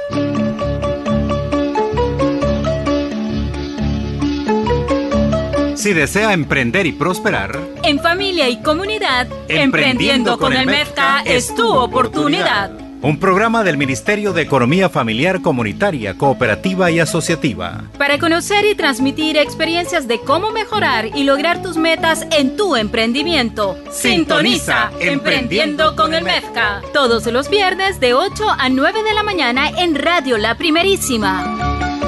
Si desea emprender y prosperar, en familia y comunidad, Emprendiendo con el MEFCA es tu oportunidad. Un programa del Ministerio de Economía Familiar, Comunitaria, Cooperativa y Asociativa. Para conocer y transmitir experiencias de cómo mejorar y lograr tus metas en tu emprendimiento. Sintoniza Emprendiendo con el MEFCA. Todos los viernes de 8 a 9 de la mañana en Radio La Primerísima.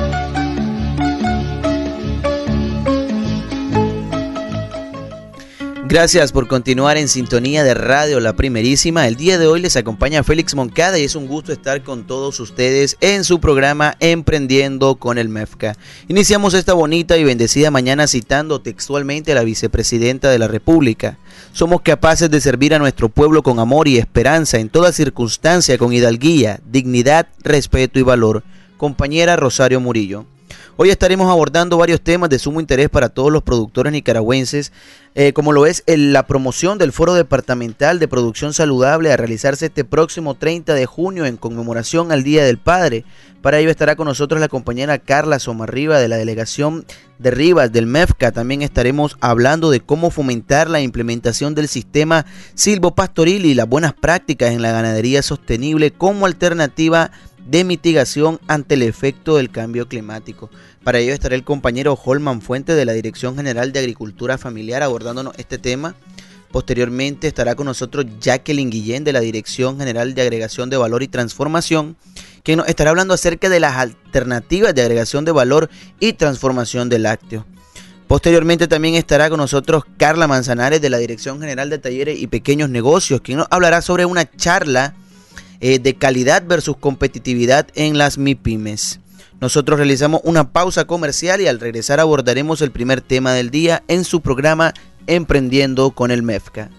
Gracias por continuar en sintonía de Radio La Primerísima. El día de hoy les acompaña Félix Moncada y es un gusto estar con todos ustedes en su programa Emprendiendo con el MEFCA. Iniciamos esta bonita y bendecida mañana citando textualmente a la vicepresidenta de la República. Somos capaces de servir a nuestro pueblo con amor y esperanza en toda circunstancia, con hidalguía, dignidad, respeto y valor. Compañera Rosario Murillo. Hoy estaremos abordando varios temas de sumo interés para todos los productores nicaragüenses, como lo es la promoción del Foro Departamental de Producción Saludable a realizarse este próximo 30 de junio en conmemoración al Día del Padre. Para ello estará con nosotros la compañera Carla Somarriba de la delegación de Rivas del MEFCA. También estaremos hablando de cómo fomentar la implementación del sistema silvopastoril y las buenas prácticas en la ganadería sostenible como alternativa de mitigación ante el efecto del cambio climático. Para ello estará el compañero Holman Fuente de la Dirección General de Agricultura Familiar abordándonos este tema. Posteriormente estará con nosotros Jacqueline Guillén de la Dirección General de Agregación de Valor y Transformación, quien nos estará hablando acerca de las alternativas de agregación de valor y transformación de lácteos. Posteriormente también estará con nosotros Carla Manzanares de la Dirección General de Talleres y Pequeños Negocios, quien nos hablará sobre una charla de calidad versus competitividad en las MIPYMES. Nosotros realizamos una pausa comercial y al regresar abordaremos el primer tema del día en su programa Emprendiendo con el MEFCA.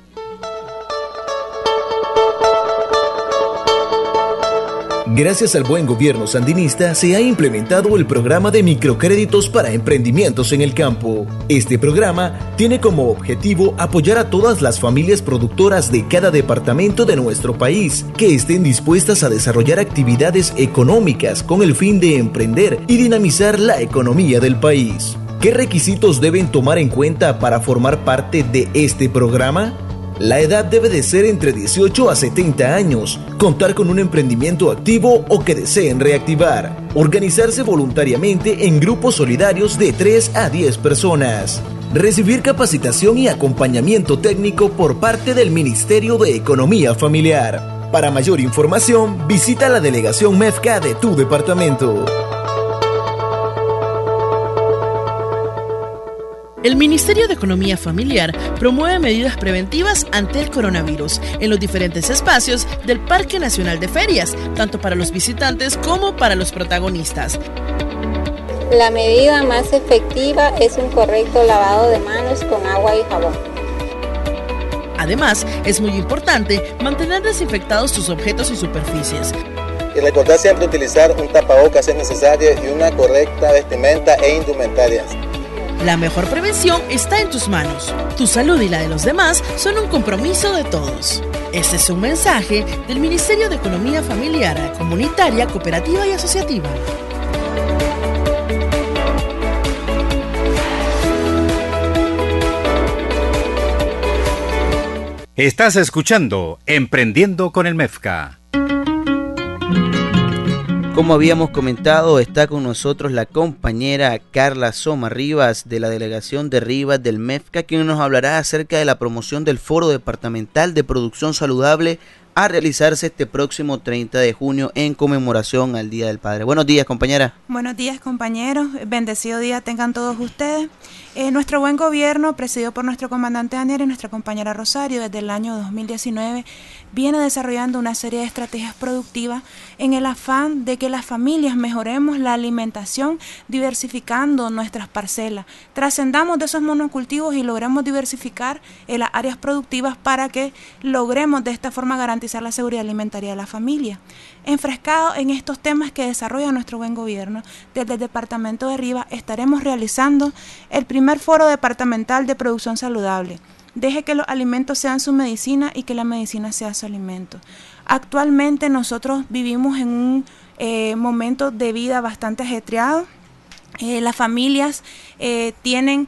Gracias al buen gobierno sandinista se ha implementado el programa de microcréditos para emprendimientos en el campo. Este programa tiene como objetivo apoyar a todas las familias productoras de cada departamento de nuestro país que estén dispuestas a desarrollar actividades económicas con el fin de emprender y dinamizar la economía del país. ¿Qué requisitos deben tomar en cuenta para formar parte de este programa? La edad debe de ser entre 18 a 70 años, contar con un emprendimiento activo o que deseen reactivar, organizarse voluntariamente en grupos solidarios de 3 a 10 personas, recibir capacitación y acompañamiento técnico por parte del Ministerio de Economía Familiar. Para mayor información, visita la delegación MEFCA de tu departamento. El Ministerio de Economía Familiar promueve medidas preventivas ante el coronavirus en los diferentes espacios del Parque Nacional de Ferias, tanto para los visitantes como para los protagonistas. La medida más efectiva es un correcto lavado de manos con agua y jabón. Además, es muy importante mantener desinfectados tus objetos y superficies. Y recordar siempre utilizar un tapabocas si es necesario y una correcta vestimenta e indumentarias. La mejor prevención está en tus manos. Tu salud y la de los demás son un compromiso de todos. Este es un mensaje del Ministerio de Economía Familiar, Comunitaria, Cooperativa y Asociativa. Estás escuchando Emprendiendo con el MEFCA. Como habíamos comentado, está con nosotros la compañera Carla Somarribas de la delegación de Rivas del MEFCA, quien nos hablará acerca de la promoción del Foro Departamental de Producción Saludable a realizarse este próximo 30 de junio en conmemoración al Día del Padre. Buenos días, compañera. Buenos días, compañeros. Bendecido día tengan todos ustedes. Nuestro buen gobierno, presidido por nuestro comandante Daniel y nuestra compañera Rosario, desde el año 2019, viene desarrollando una serie de estrategias productivas en el afán de que las familias mejoremos la alimentación, diversificando nuestras parcelas, trascendamos de esos monocultivos y logremos diversificar las áreas productivas para que logremos de esta forma garantizar la seguridad alimentaria de la familia. Enfrascado en estos temas que desarrolla nuestro buen gobierno, desde el departamento de Rivas estaremos realizando el primer foro departamental de producción saludable. Deje que los alimentos sean su medicina y que la medicina sea su alimento. Actualmente nosotros vivimos en un momentos de vida bastante ajetreados. Las familias tienen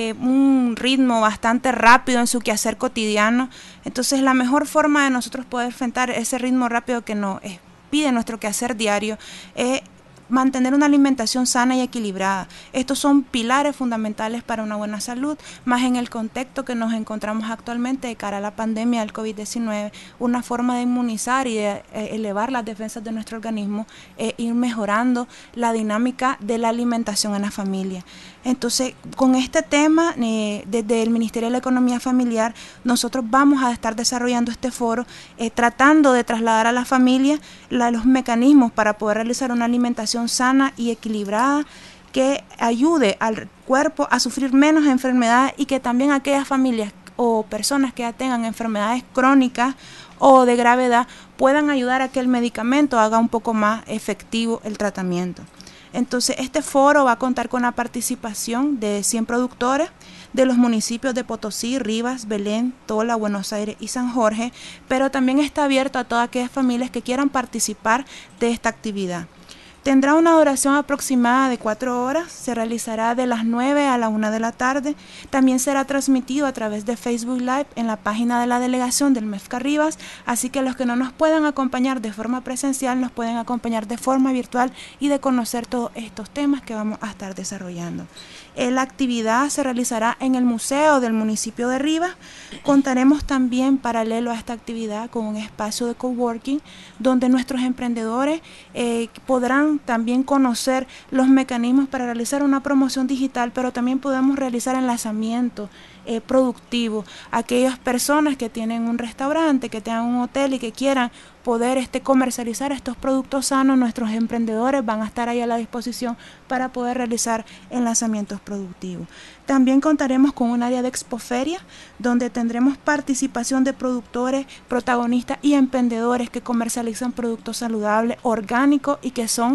un ritmo bastante rápido en su quehacer cotidiano, entonces la mejor forma de nosotros poder enfrentar ese ritmo rápido que nos pide nuestro quehacer diario es mantener una alimentación sana y equilibrada. Estos son pilares fundamentales para una buena salud, más en el contexto que nos encontramos actualmente de cara a la pandemia del COVID-19, una forma de inmunizar y de elevar las defensas de nuestro organismo, ir mejorando la dinámica de la alimentación en la familia. Entonces, con este tema, desde el Ministerio de la Economía Familiar, nosotros vamos a estar desarrollando este foro, tratando de trasladar a la familia los mecanismos para poder realizar una alimentación sana y equilibrada que ayude al cuerpo a sufrir menos enfermedades y que también aquellas familias o personas que ya tengan enfermedades crónicas o de gravedad puedan ayudar a que el medicamento haga un poco más efectivo el tratamiento. Entonces, este foro va a contar con la participación de 100 productores de los municipios de Potosí, Rivas, Belén, Tola, Buenos Aires y San Jorge, pero también está abierto a todas aquellas familias que quieran participar de esta actividad. Tendrá una duración aproximada de 4 horas, se realizará de las 9 a la 1 de la tarde, también será transmitido a través de Facebook Live en la página de la delegación del MEFCA Rivas, así que los que no nos puedan acompañar de forma presencial nos pueden acompañar de forma virtual y de conocer todos estos temas que vamos a estar desarrollando. La actividad se realizará en el museo del municipio de Rivas. Contaremos también, paralelo a esta actividad, con un espacio de coworking donde nuestros emprendedores podrán también conocer los mecanismos para realizar una promoción digital, pero también podemos realizar enlazamiento productivo. Aquellas personas que tienen un restaurante, que tengan un hotel y que quieran poder comercializar estos productos sanos, nuestros emprendedores van a estar ahí a la disposición para poder realizar enlazamientos productivos. También contaremos con un área de expoferia donde tendremos participación de productores, protagonistas y emprendedores que comercializan productos saludables, orgánicos y que son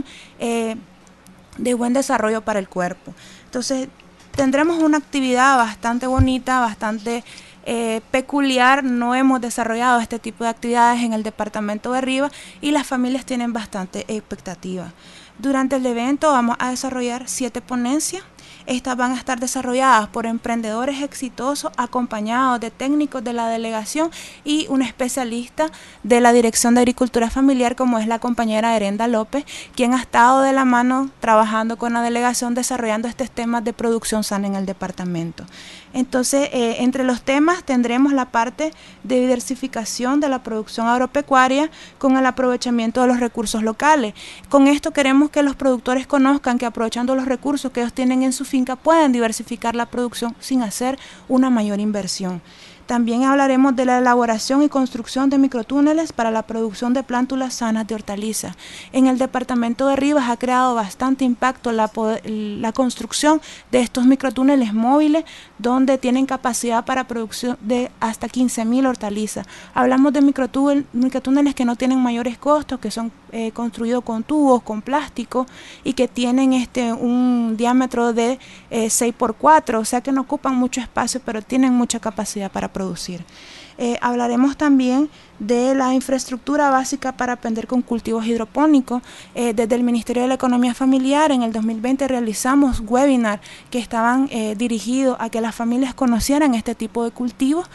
de buen desarrollo para el cuerpo. Entonces, tendremos una actividad bastante bonita, bastante peculiar. No hemos desarrollado este tipo de actividades en el departamento de Rivas y las familias tienen bastante expectativa. Durante el evento vamos a desarrollar 7 ponencias. Estas van a estar desarrolladas por emprendedores exitosos acompañados de técnicos de la delegación y un especialista de la Dirección de Agricultura Familiar, como es la compañera Erenda López, quien ha estado de la mano trabajando con la delegación desarrollando estos temas de producción sana en el departamento. Entonces, entre los temas tendremos la parte de diversificación de la producción agropecuaria con el aprovechamiento de los recursos locales. Con esto queremos que los productores conozcan que aprovechando los recursos que ellos tienen en su finca pueden diversificar la producción sin hacer una mayor inversión. También hablaremos de la elaboración y construcción de microtúneles para la producción de plántulas sanas de hortalizas. En el departamento de Rivas ha creado bastante impacto la construcción de estos microtúneles móviles donde tienen capacidad para producción de hasta 15.000 hortalizas. Hablamos de microtúneles que no tienen mayores costos, que son construidos con tubos, con plástico y que tienen un diámetro de 6x4, o sea que no ocupan mucho espacio, pero tienen mucha capacidad para producir. Hablaremos también de la infraestructura básica para aprender con cultivos hidropónicos. Desde el Ministerio de la Economía Familiar en el 2020 realizamos webinars que estaban dirigidos a que las familias conocieran este tipo de cultivos.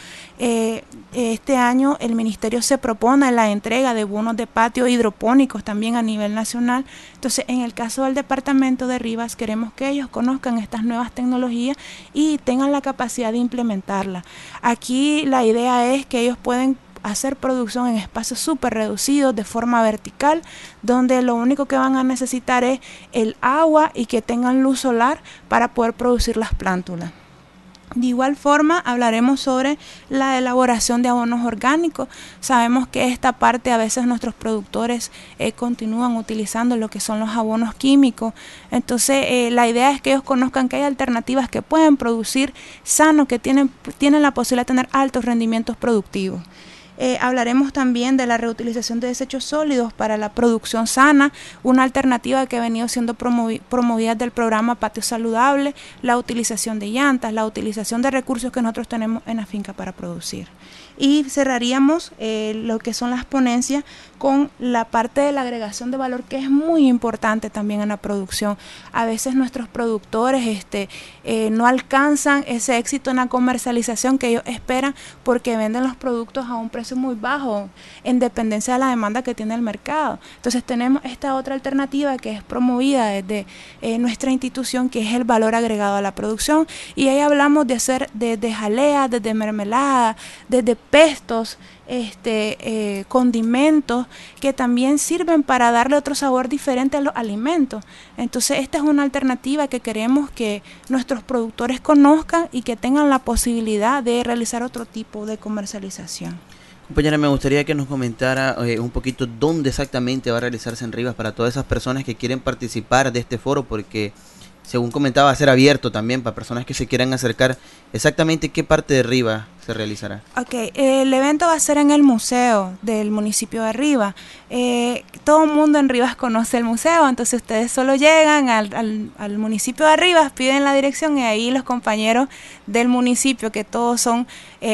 Este año el Ministerio se propone la entrega de bonos de patio hidropónicos también a nivel nacional. Entonces, en el caso del departamento de Rivas, queremos que ellos conozcan estas nuevas tecnologías y tengan la capacidad de implementarlas. Aquí la idea es que ellos pueden hacer producción en espacios súper reducidos de forma vertical, donde lo único que van a necesitar es el agua y que tengan luz solar para poder producir las plántulas. De igual forma, hablaremos sobre la elaboración de abonos orgánicos. Sabemos que esta parte a veces nuestros productores continúan utilizando lo que son los abonos químicos. Entonces, la idea es que ellos conozcan que hay alternativas que pueden producir sano, que tienen la posibilidad de tener altos rendimientos productivos. Hablaremos también de la reutilización de desechos sólidos para la producción sana, una alternativa que ha venido siendo promovida del programa Patio Saludable, la utilización de llantas, la utilización de recursos que nosotros tenemos en la finca para producir. Y cerraríamos lo que son las ponencias con la parte de la agregación de valor, que es muy importante también en la producción. A veces nuestros productores no alcanzan ese éxito en la comercialización que ellos esperan porque venden los productos a un precio muy bajo en dependencia de la demanda que tiene el mercado. Entonces tenemos esta otra alternativa que es promovida desde nuestra institución, que es el valor agregado a la producción, y ahí hablamos de hacer desde jalea, desde mermelada, desde pestos, condimentos que también sirven para darle otro sabor diferente a los alimentos. Entonces esta es una alternativa que queremos que nuestros productores conozcan y que tengan la posibilidad de realizar otro tipo de comercialización. Compañera, me gustaría que nos comentara un poquito dónde exactamente va a realizarse en Rivas para todas esas personas que quieren participar de este foro, porque según comentaba, va a ser abierto también para personas que se quieran acercar. Exactamente qué parte de Rivas se realizará. Ok, el evento va a ser en el museo del municipio de Rivas. Todo el mundo en Rivas conoce el museo, entonces ustedes solo llegan al municipio de Rivas, piden la dirección y ahí los compañeros del municipio, que todos son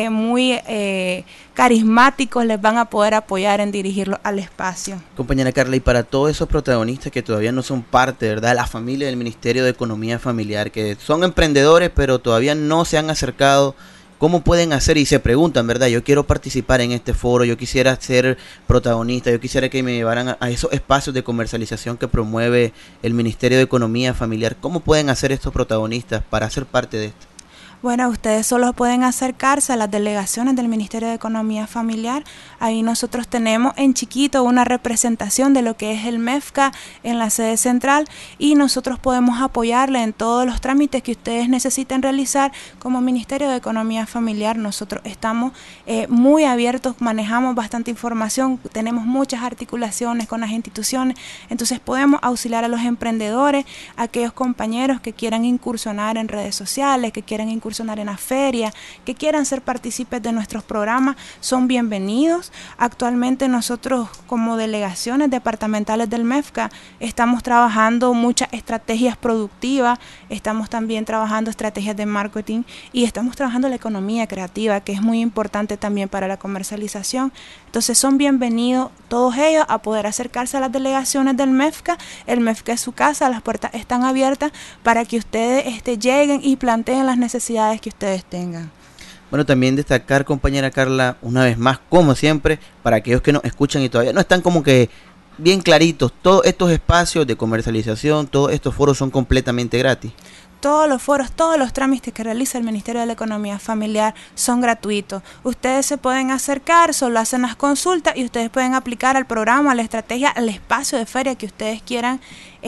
muy carismáticos, les van a poder apoyar en dirigirlos al espacio. Compañera Carla, y para todos esos protagonistas que todavía no son parte, ¿verdad?, de la familia del Ministerio de Economía Familiar, que son emprendedores pero todavía no se han acercado, ¿cómo pueden hacer? Y se preguntan, ¿verdad? Yo quiero participar en este foro, yo quisiera ser protagonista, yo quisiera que me llevaran a esos espacios de comercialización que promueve el Ministerio de Economía Familiar. ¿Cómo pueden hacer estos protagonistas para ser parte de esto? Bueno, ustedes solo pueden acercarse a las delegaciones del Ministerio de Economía Familiar. Ahí nosotros tenemos en chiquito una representación de lo que es el MEFCA en la sede central y nosotros podemos apoyarle en todos los trámites que ustedes necesiten realizar como Ministerio de Economía Familiar. Nosotros estamos muy abiertos, manejamos bastante información, tenemos muchas articulaciones con las instituciones, entonces podemos auxiliar a los emprendedores, a aquellos compañeros que quieran incursionar en redes sociales, que quieran incursionar en la feria, que quieran ser partícipes de nuestros programas, son bienvenidos. Actualmente nosotros como delegaciones departamentales del MEFCA estamos trabajando muchas estrategias productivas, estamos también trabajando estrategias de marketing y estamos trabajando la economía creativa, que es muy importante también para la comercialización. Entonces son bienvenidos todos ellos a poder acercarse a las delegaciones del MEFCA. El MEFCA es su casa, las puertas están abiertas para que ustedes lleguen y planteen las necesidades que ustedes tengan. Bueno, también destacar, compañera Carla, una vez más, como siempre, para aquellos que nos escuchan y todavía no están como que bien claritos, todos estos espacios de comercialización, todos estos foros son completamente gratis. Todos los foros, todos los trámites que realiza el Ministerio de la Economía Familiar son gratuitos. Ustedes se pueden acercar, solo hacen las consultas y ustedes pueden aplicar al programa, a la estrategia, al espacio de feria que ustedes quieran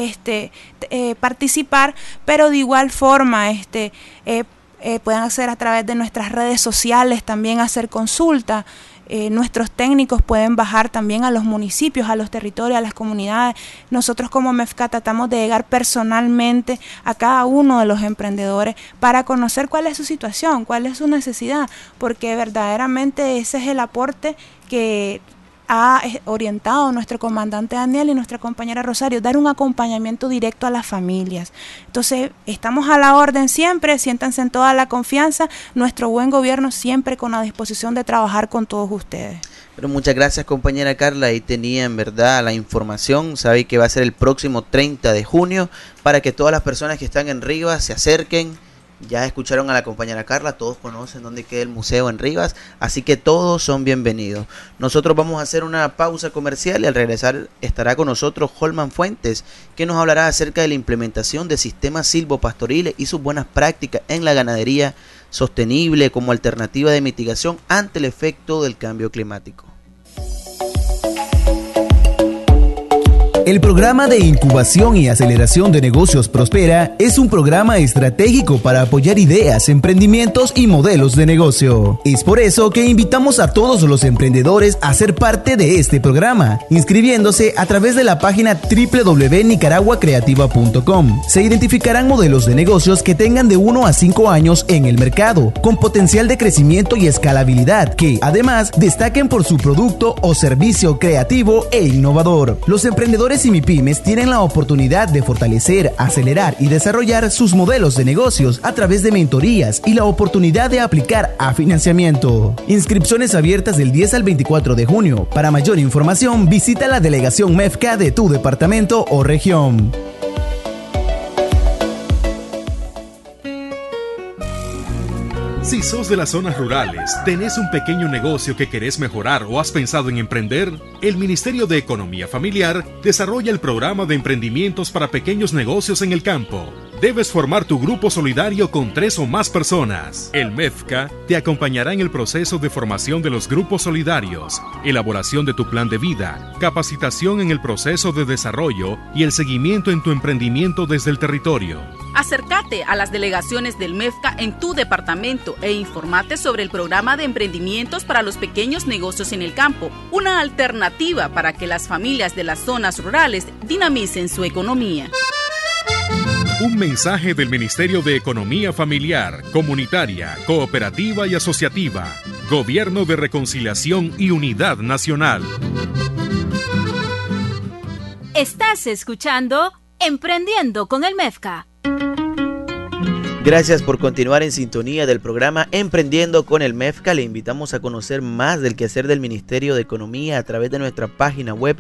participar, pero de igual forma pueden hacer a través de nuestras redes sociales, también hacer consultas. Nuestros técnicos pueden bajar también a los municipios, a los territorios, a las comunidades. Nosotros como MEFCA tratamos de llegar personalmente a cada uno de los emprendedores para conocer cuál es su situación, cuál es su necesidad, porque verdaderamente ese es el aporte que ha orientado nuestro comandante Daniel y nuestra compañera Rosario, dar un acompañamiento directo a las familias. Entonces, estamos a la orden siempre, siéntanse en toda la confianza, nuestro buen gobierno siempre con la disposición de trabajar con todos ustedes. Pero muchas gracias, compañera Carla, ahí tenía en verdad la información, sabe que va a ser el próximo 30 de junio, para que todas las personas que están en Rivas se acerquen. Ya escucharon a la compañera Carla, todos conocen dónde queda el museo en Rivas, así que todos son bienvenidos. Nosotros vamos a hacer una pausa comercial y al regresar estará con nosotros Holman Fuentes, que nos hablará acerca de la implementación de sistemas silvopastoriles y sus buenas prácticas en la ganadería sostenible como alternativa de mitigación ante el efecto del cambio climático. El programa de incubación y aceleración de negocios Prospera es un programa estratégico para apoyar ideas, emprendimientos y modelos de negocio. Es por eso que invitamos a todos los emprendedores a ser parte de este programa, inscribiéndose a través de la página www.nicaraguacreativa.com. Se identificarán modelos de negocios que tengan de 1 a 5 años en el mercado, con potencial de crecimiento y escalabilidad, que además destaquen por su producto o servicio creativo e innovador. Los emprendedores y MIPYMES tienen la oportunidad de fortalecer, acelerar y desarrollar sus modelos de negocios a través de mentorías y la oportunidad de aplicar a financiamiento. Inscripciones abiertas del 10 al 24 de junio. Para mayor información, visita la delegación MEFCA de tu departamento o región. Si sos de las zonas rurales, tenés un pequeño negocio que querés mejorar o has pensado en emprender, el Ministerio de Economía Familiar desarrolla el programa de emprendimientos para pequeños negocios en el campo. Debes formar tu grupo solidario con 3 o más personas. El MEFCA te acompañará en el proceso de formación de los grupos solidarios, elaboración de tu plan de vida, capacitación en el proceso de desarrollo y el seguimiento en tu emprendimiento desde el territorio. Acércate a las delegaciones del MEFCA en tu departamento e informate sobre el programa de emprendimientos para los pequeños negocios en el campo, una alternativa para que las familias de las zonas rurales dinamicen su economía. Un mensaje del Ministerio de Economía Familiar, Comunitaria, Cooperativa y Asociativa, Gobierno de Reconciliación y Unidad Nacional. Estás escuchando Emprendiendo con el MEFCA. Gracias por continuar en sintonía del programa Emprendiendo con el MEFCA. Le invitamos a conocer más del quehacer del Ministerio de Economía a través de nuestra página web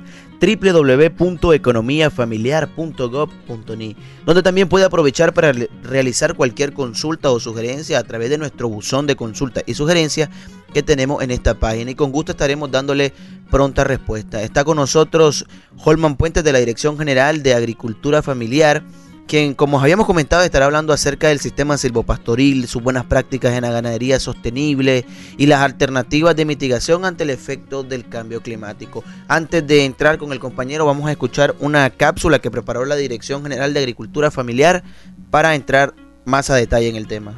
www.economiafamiliar.gov.ni, donde también puede aprovechar para realizar cualquier consulta o sugerencia a través de nuestro buzón de consulta y sugerencias que tenemos en esta página, y con gusto estaremos dándole pronta respuesta. Está con nosotros Holman Puentes, de la Dirección General de Agricultura Familiar, quien, como habíamos comentado, estará hablando acerca del sistema silvopastoril, sus buenas prácticas en la ganadería sostenible y las alternativas de mitigación ante el efecto del cambio climático. Antes de entrar con el compañero, vamos a escuchar una cápsula que preparó la Dirección General de Agricultura Familiar para entrar más a detalle en el tema.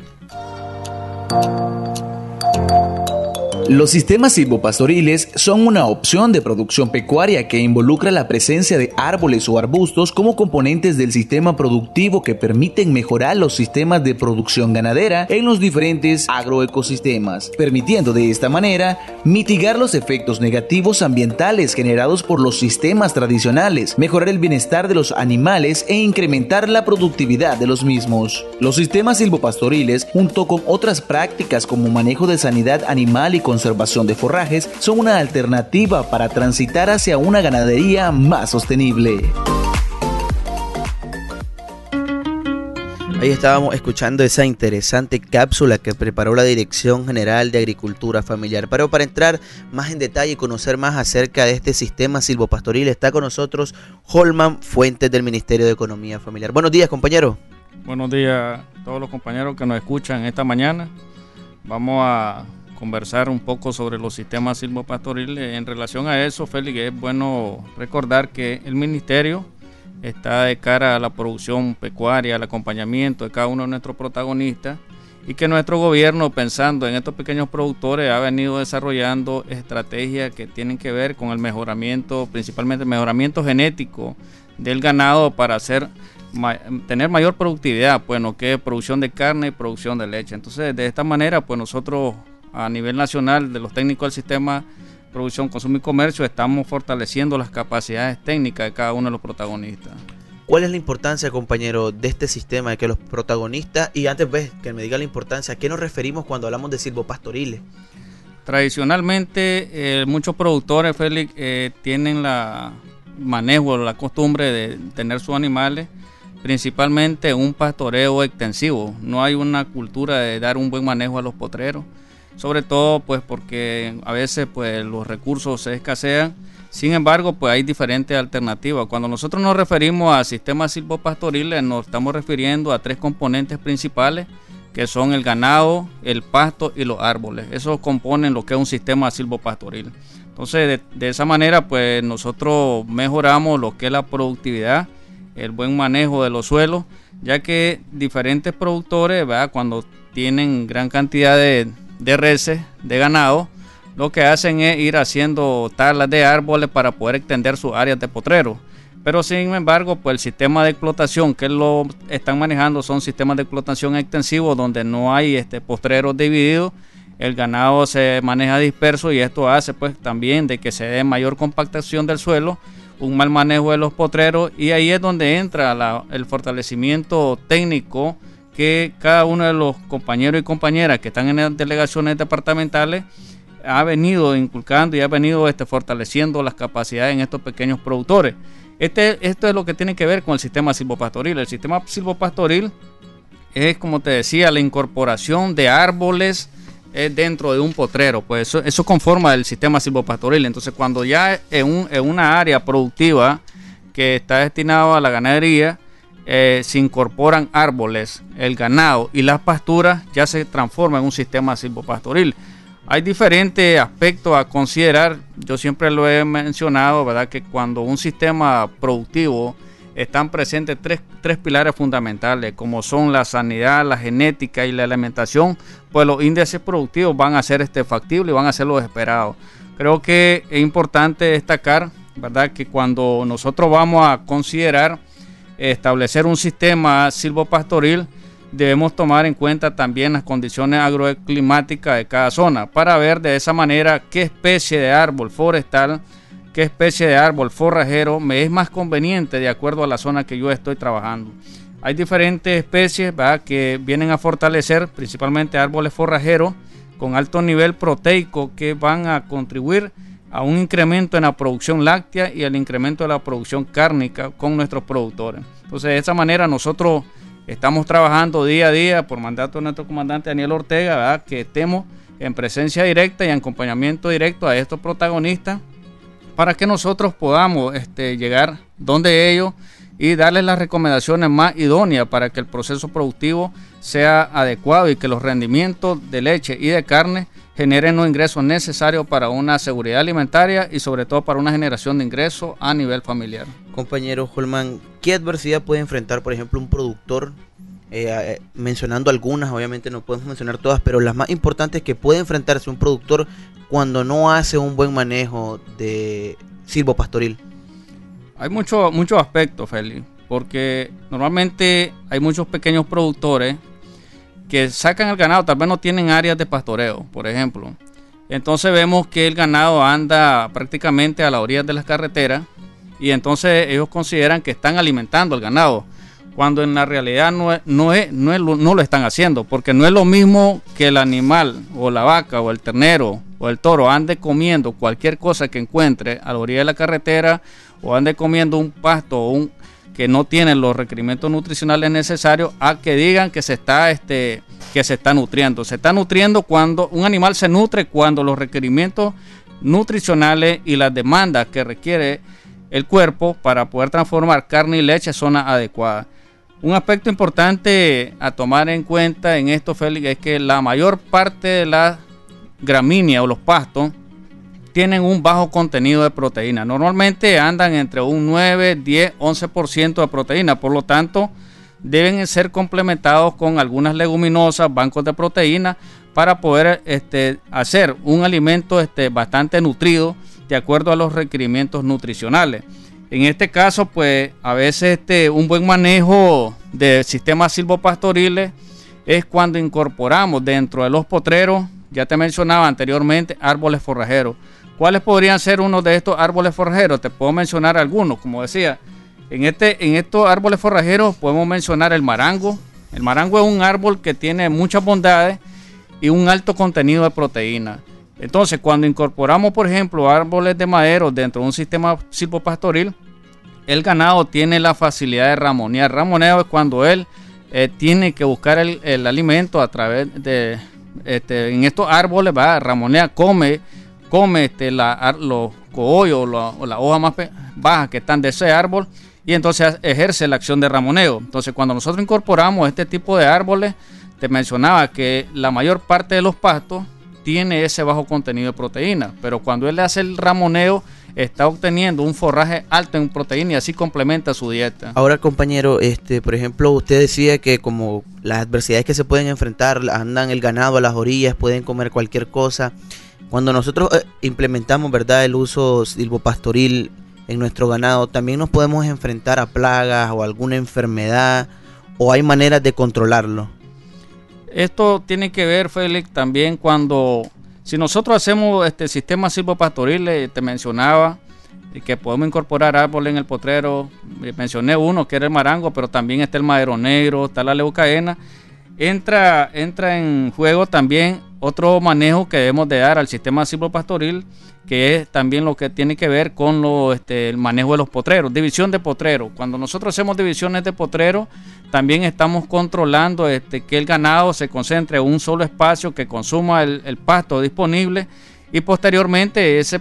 Los sistemas silvopastoriles son una opción de producción pecuaria que involucra la presencia de árboles o arbustos como componentes del sistema productivo que permiten mejorar los sistemas de producción ganadera en los diferentes agroecosistemas, permitiendo de esta manera mitigar los efectos negativos ambientales generados por los sistemas tradicionales, mejorar el bienestar de los animales e incrementar la productividad de los mismos. Los sistemas silvopastoriles, junto con otras prácticas como manejo de sanidad animal y conservación de forrajes, son una alternativa para transitar hacia una ganadería más sostenible. Ahí estábamos escuchando esa interesante cápsula que preparó la Dirección General de Agricultura Familiar. Pero para entrar más en detalle y conocer más acerca de este sistema silvopastoril, está con nosotros Holman Fuentes, del Ministerio de Economía Familiar. Buenos días, compañero. Buenos días a todos los compañeros que nos escuchan esta mañana. Vamos a conversar un poco sobre los sistemas silvopastoriles. En relación a eso, Félix, es bueno recordar que el Ministerio está de cara a la producción pecuaria, al acompañamiento de cada uno de nuestros protagonistas, y que nuestro gobierno, pensando en estos pequeños productores, ha venido desarrollando estrategias que tienen que ver con el mejoramiento, principalmente el mejoramiento genético del ganado para tener mayor productividad, pues, lo que es producción de carne y producción de leche. Entonces, de esta manera, pues nosotros a nivel nacional, de los técnicos del sistema producción, consumo y comercio, estamos fortaleciendo las capacidades técnicas de cada uno de los protagonistas. ¿Cuál es la importancia, compañero, de este sistema, de que los protagonistas, y antes que me diga la importancia, ¿a qué nos referimos cuando hablamos de silvopastoriles? Tradicionalmente, muchos productores, Félix, tienen la manejo, la costumbre de tener sus animales, principalmente un pastoreo extensivo. No hay una cultura de dar un buen manejo a los potreros, sobre todo pues porque a veces pues los recursos se escasean. Sin embargo, pues hay diferentes alternativas. Cuando nosotros nos referimos a sistemas silvopastoriles, nos estamos refiriendo a 3 componentes principales, que son el ganado, el pasto y los árboles. Esos componen lo que es un sistema silvopastoril. Entonces, de esa manera, pues nosotros mejoramos lo que es la productividad, el buen manejo de los suelos, ya que diferentes productores, ¿verdad?, cuando tienen gran cantidad de reses, de ganado, lo que hacen es ir haciendo talas de árboles para poder extender sus áreas de potrero. Pero sin embargo, pues el sistema de explotación que lo están manejando son sistemas de explotación extensivos donde no hay postreros divididos, el ganado se maneja disperso y esto hace pues también de que se dé mayor compactación del suelo, un mal manejo de los potreros, y ahí es donde entra el fortalecimiento técnico que cada uno de los compañeros y compañeras que están en las delegaciones departamentales ha venido inculcando y ha venido fortaleciendo las capacidades en estos pequeños productores. Esto es lo que tiene que ver con el sistema silvopastoril. El sistema silvopastoril es, como te decía, la incorporación de árboles dentro de un potrero, pues eso conforma el sistema silvopastoril. Entonces, cuando ya en una área productiva que está destinada a la ganadería, se incorporan árboles, el ganado y las pasturas, ya se transforma en un sistema silvopastoril. Hay diferentes aspectos a considerar. Yo siempre lo he mencionado, ¿verdad?, que cuando un sistema productivo están presentes tres pilares fundamentales, como son la sanidad, la genética y la alimentación, pues los índices productivos van a ser factibles y van a ser los esperados. Creo que es importante destacar, ¿verdad?, que cuando nosotros vamos a considerar establecer un sistema silvopastoril, debemos tomar en cuenta también las condiciones agroclimáticas de cada zona para ver de esa manera qué especie de árbol forestal, qué especie de árbol forrajero me es más conveniente de acuerdo a la zona que yo estoy trabajando. Hay diferentes especies, ¿verdad?, que vienen a fortalecer principalmente árboles forrajeros con alto nivel proteico que van a contribuir a un incremento en la producción láctea y al incremento de la producción cárnica con nuestros productores. Entonces, de esa manera nosotros estamos trabajando día a día por mandato de nuestro comandante Daniel Ortega, ¿verdad?, que estemos en presencia directa y en acompañamiento directo a estos protagonistas para que nosotros podamos llegar donde ellos y darles las recomendaciones más idóneas para que el proceso productivo sea adecuado y que los rendimientos de leche y de carne generen los ingresos necesarios para una seguridad alimentaria y sobre todo para una generación de ingresos a nivel familiar. Compañero Holman, ¿qué adversidad puede enfrentar, por ejemplo, un productor? Mencionando algunas, obviamente no podemos mencionar todas, pero las más importantes que puede enfrentarse un productor cuando no hace un buen manejo de silvopastoril. Hay muchos aspectos, Félix, porque normalmente hay muchos pequeños productores que sacan el ganado, tal vez no tienen áreas de pastoreo, por ejemplo. Entonces vemos que el ganado anda prácticamente a la orilla de las carreteras y entonces ellos consideran que están alimentando al ganado, cuando en la realidad no lo están haciendo, porque no es lo mismo que el animal o la vaca o el ternero o el toro ande comiendo cualquier cosa que encuentre a la orilla de la carretera o ande comiendo un pasto que no tiene los requerimientos nutricionales necesarios, a que digan que se está nutriendo. Se está nutriendo cuando un animal se nutre cuando los requerimientos nutricionales y las demandas que requiere el cuerpo para poder transformar carne y leche son adecuadas. Un aspecto importante a tomar en cuenta en esto, Félix, es que la mayor parte de las gramíneas o los pastos tienen un bajo contenido de proteína. Normalmente andan entre un 9, 10, 11% de proteína. Por lo tanto, deben ser complementados con algunas leguminosas, bancos de proteína, para poder hacer un alimento bastante nutrido de acuerdo a los requerimientos nutricionales. En este caso, pues a veces un buen manejo de sistemas silvopastoriles es cuando incorporamos dentro de los potreros, ya te mencionaba anteriormente, árboles forrajeros. ¿Cuáles podrían ser uno de estos árboles forrajeros? Te puedo mencionar algunos, como decía. En estos árboles forrajeros podemos mencionar el marango. El marango es un árbol que tiene muchas bondades y un alto contenido de proteína. Entonces, cuando incorporamos, por ejemplo, árboles de madero dentro de un sistema silvopastoril, el ganado tiene la facilidad de ramonear. Ramoneo es cuando él tiene que buscar el alimento a través de, en estos árboles, va, ramonea, come los cogollos o las hojas más bajas que están de ese árbol y entonces ejerce la acción de ramoneo. Entonces, cuando nosotros incorporamos este tipo de árboles, te mencionaba que la mayor parte de los pastos tiene ese bajo contenido de proteína, pero cuando él le hace el ramoneo, está obteniendo un forraje alto en proteína y así complementa su dieta. Ahora, compañero, por ejemplo, usted decía que como las adversidades que se pueden enfrentar, andan el ganado a las orillas, pueden comer cualquier cosa. Cuando nosotros implementamos, ¿verdad?, el uso silvopastoril en nuestro ganado, también nos podemos enfrentar a plagas o alguna enfermedad, o hay maneras de controlarlo. Esto tiene que ver, Félix, también si nosotros hacemos este sistema silvopastoril, te mencionaba que podemos incorporar árboles en el potrero. Mencioné uno que era el marango, pero también está el madero negro, está la leucaena. Entra en juego también otro manejo que debemos de dar al sistema silvopastoril, que es también lo que tiene que ver con el manejo de los potreros, división de potrero. Cuando nosotros hacemos divisiones de potrero, también estamos controlando que el ganado se concentre en un solo espacio, que consuma el pasto disponible, y posteriormente ese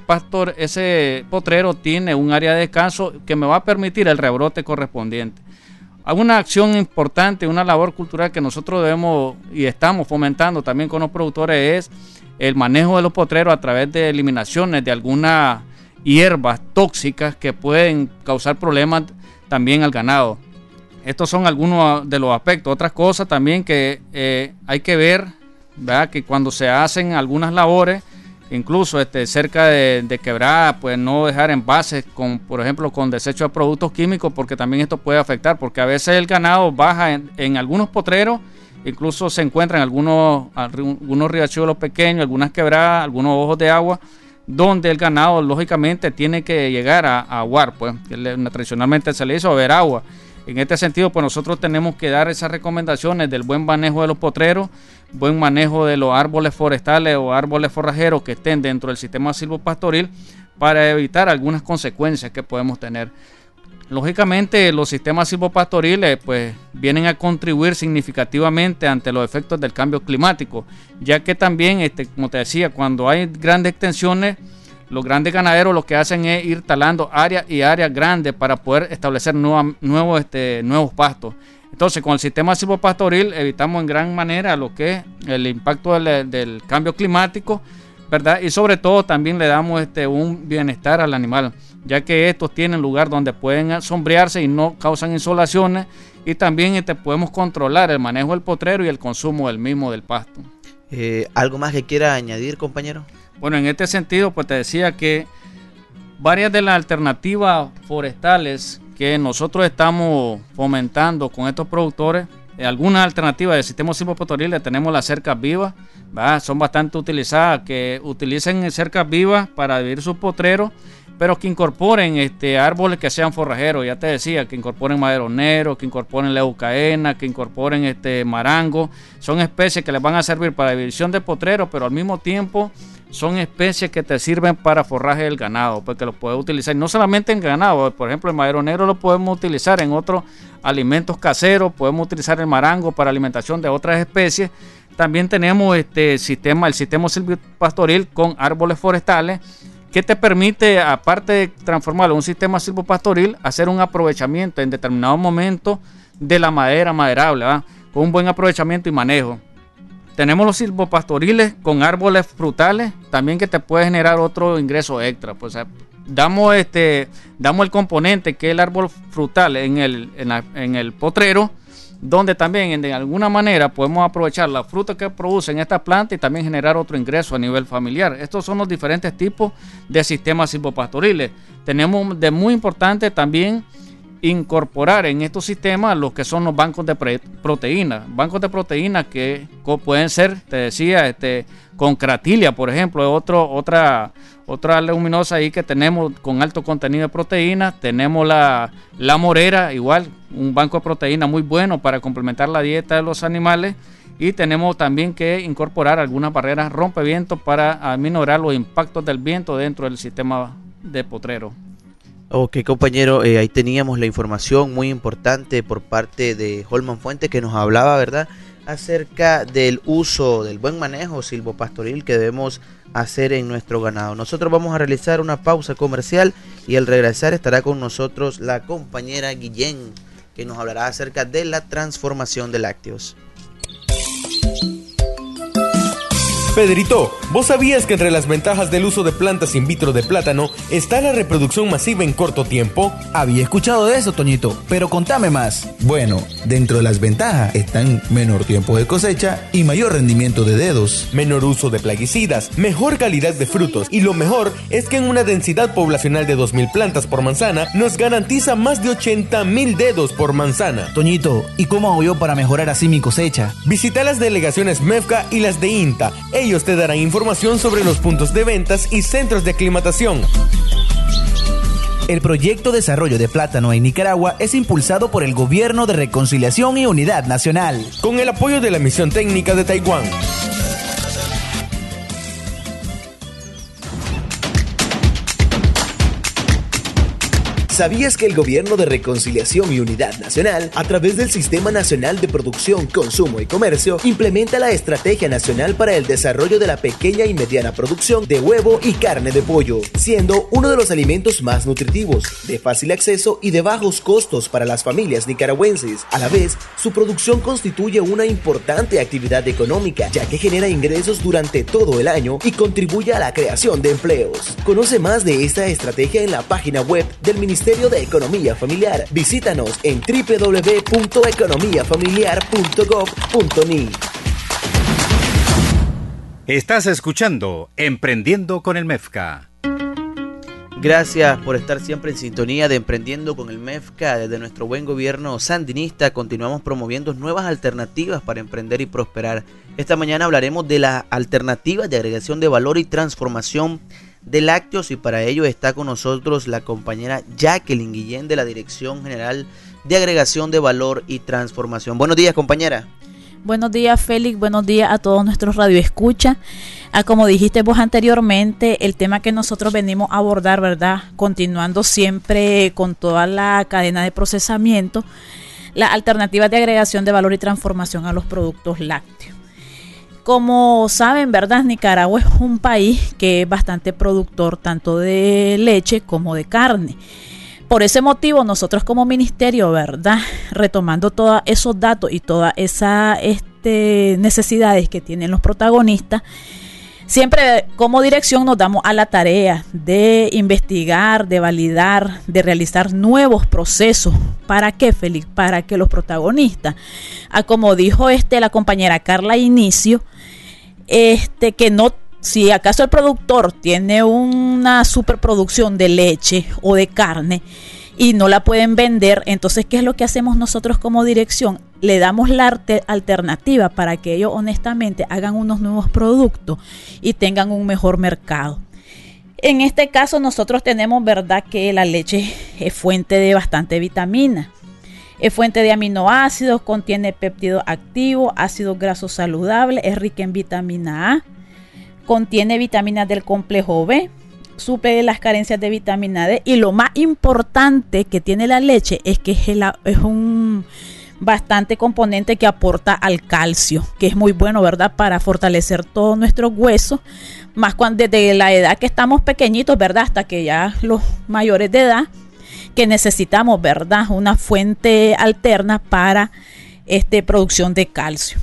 potrero tiene un área de descanso que me va a permitir el rebrote correspondiente. Una acción importante, una labor cultural que nosotros debemos y estamos fomentando también con los productores es el manejo de los potreros a través de eliminaciones de algunas hierbas tóxicas que pueden causar problemas también al ganado. Estos son algunos de los aspectos. Otras cosas también que hay que ver, ¿verdad?, que cuando se hacen algunas labores, incluso cerca de quebradas, pues no dejar envases por ejemplo, con desechos de productos químicos, porque también esto puede afectar, porque a veces el ganado baja en algunos potreros, incluso se encuentran algunos riachuelos pequeños, algunas quebradas, algunos ojos de agua, donde el ganado lógicamente tiene que llegar a aguar, pues tradicionalmente se le hizo beber agua. En este sentido, pues nosotros tenemos que dar esas recomendaciones del buen manejo de los potreros, buen manejo de los árboles forestales o árboles forrajeros que estén dentro del sistema silvopastoril, para evitar algunas consecuencias que podemos tener. Lógicamente, los sistemas silvopastoriles pues vienen a contribuir significativamente ante los efectos del cambio climático, ya que también, como te decía, cuando hay grandes extensiones, los grandes ganaderos lo que hacen es ir talando áreas y áreas grandes para poder establecer nuevos pastos. Entonces, con el sistema silvopastoril evitamos en gran manera lo que es el impacto del cambio climático, ¿verdad? Y sobre todo también le damos un bienestar al animal, ya que estos tienen lugar donde pueden sombrearse y no causan insolaciones, y también podemos controlar el manejo del potrero y el consumo del pasto. ¿Algo más que quiera añadir, compañero? Bueno, en este sentido, pues te decía que varias de las alternativas forestales que nosotros estamos fomentando con estos productores, algunas alternativas del sistema silvopastoril, tenemos las cercas vivas, ¿verdad? Son bastante utilizadas, que utilicen cercas vivas para vivir sus potreros, pero que incorporen árboles que sean forrajeros. Ya te decía, que incorporen madero negro, que incorporen leucaena, que incorporen marango. Son especies que les van a servir para división de potreros, pero al mismo tiempo son especies que te sirven para forraje del ganado, porque lo puedes utilizar no solamente en ganado. Por ejemplo, el madero negro lo podemos utilizar en otros alimentos caseros, podemos utilizar el marango para alimentación de otras especies. También tenemos el sistema silvopastoril con árboles forestales, que te permite, aparte de transformarlo en un sistema silvopastoril, hacer un aprovechamiento en determinado momento de la madera maderable, ¿verdad?, con un buen aprovechamiento y manejo. Tenemos los silvopastoriles con árboles frutales, también, que te puede generar otro ingreso extra. Pues damos el componente que es el árbol frutal en el potrero, donde también de alguna manera podemos aprovechar la fruta que producen estas plantas y también generar otro ingreso a nivel familiar. Estos son los diferentes tipos de sistemas silvopastoriles. Tenemos de muy importante también incorporar en estos sistemas lo que son los bancos de proteínas. Bancos de proteínas que pueden ser, te decía, concratilia, por ejemplo, otra leguminosa ahí que tenemos con alto contenido de proteínas. Tenemos la morera, igual, un banco de proteínas muy bueno para complementar la dieta de los animales. Y tenemos también que incorporar algunas barreras rompevientos para aminorar los impactos del viento dentro del sistema de potrero. Ok, compañero, ahí teníamos la información muy importante por parte de Holman Fuentes, que nos hablaba, ¿verdad?, acerca del uso, del buen manejo silvopastoril que debemos hacer en nuestro ganado. Nosotros vamos a realizar una pausa comercial y al regresar estará con nosotros la compañera Guillén, que nos hablará acerca de la transformación de lácteos. Pedrito, ¿vos sabías que entre las ventajas del uso de plantas in vitro de plátano está la reproducción masiva en corto tiempo? Había escuchado de eso, Toñito, pero contame más. Bueno, dentro de las ventajas están menor tiempo de cosecha y mayor rendimiento de dedos, menor uso de plaguicidas, mejor calidad de frutos y lo mejor es que en una densidad poblacional de 2.000 plantas por manzana nos garantiza más de 80.000 dedos por manzana. Toñito, ¿y cómo hago yo para mejorar así mi cosecha? Visita las delegaciones MEFCA y las de INTA. Ellos te darán información sobre los puntos de ventas y centros de aclimatación. El proyecto Desarrollo de Plátano en Nicaragua es impulsado por el Gobierno de Reconciliación y Unidad Nacional, con el apoyo de la Misión Técnica de Taiwán. ¿Sabías que el Gobierno de Reconciliación y Unidad Nacional, a través del Sistema Nacional de Producción, Consumo y Comercio, implementa la Estrategia Nacional para el Desarrollo de la Pequeña y Mediana Producción de Huevo y Carne de Pollo, siendo uno de los alimentos más nutritivos, de fácil acceso y de bajos costos para las familias nicaragüenses? A la vez, su producción constituye una importante actividad económica, ya que genera ingresos durante todo el año y contribuye a la creación de empleos. Conoce más de esta estrategia en la página web del Ministerio de Economía Familiar. Visítanos en www.economiafamiliar.gov.ni. Estás escuchando Emprendiendo con el MEFCA. Gracias por estar siempre en sintonía de Emprendiendo con el MEFCA. Desde nuestro buen gobierno sandinista continuamos promoviendo nuevas alternativas para emprender y prosperar. Esta mañana hablaremos de las alternativas de agregación de valor y transformación de lácteos, y para ello está con nosotros la compañera Jacqueline Guillén de la Dirección General de Agregación de Valor y Transformación. Buenos días, compañera. Buenos días, Félix. Buenos días a todos nuestros radioescuchas. Como dijiste vos anteriormente, el tema que nosotros venimos a abordar, ¿verdad? Continuando siempre con toda la cadena de procesamiento, las alternativas de agregación de valor y transformación a los productos lácteos. Como saben, ¿verdad? Nicaragua es un país que es bastante productor tanto de leche como de carne. Por ese motivo, nosotros como ministerio, ¿verdad? Retomando todos esos datos y todas esas necesidades que tienen los protagonistas, siempre como dirección nos damos a la tarea de investigar, de validar, de realizar nuevos procesos. ¿Para qué, Félix? Para que los protagonistas, como dijo la compañera Carla Inicio, que no, si acaso el productor tiene una superproducción de leche o de carne y no la pueden vender, entonces ¿qué es lo que hacemos nosotros como dirección? Le damos la alternativa para que ellos honestamente hagan unos nuevos productos y tengan un mejor mercado. En este caso nosotros tenemos, ¿verdad?, que la leche es fuente de bastante vitamina, es fuente de aminoácidos, contiene péptidos activos, ácidos grasos saludables, es rica en vitamina A, contiene vitaminas del complejo B, suple las carencias de vitamina D, y lo más importante que tiene la leche es que es un bastante componente que aporta al calcio, que es muy bueno, ¿verdad?, para fortalecer todos nuestros huesos, más cuando desde la edad que estamos pequeñitos, ¿verdad?, hasta que ya los mayores de edad, que necesitamos, ¿verdad?, una fuente alterna para producción de calcio.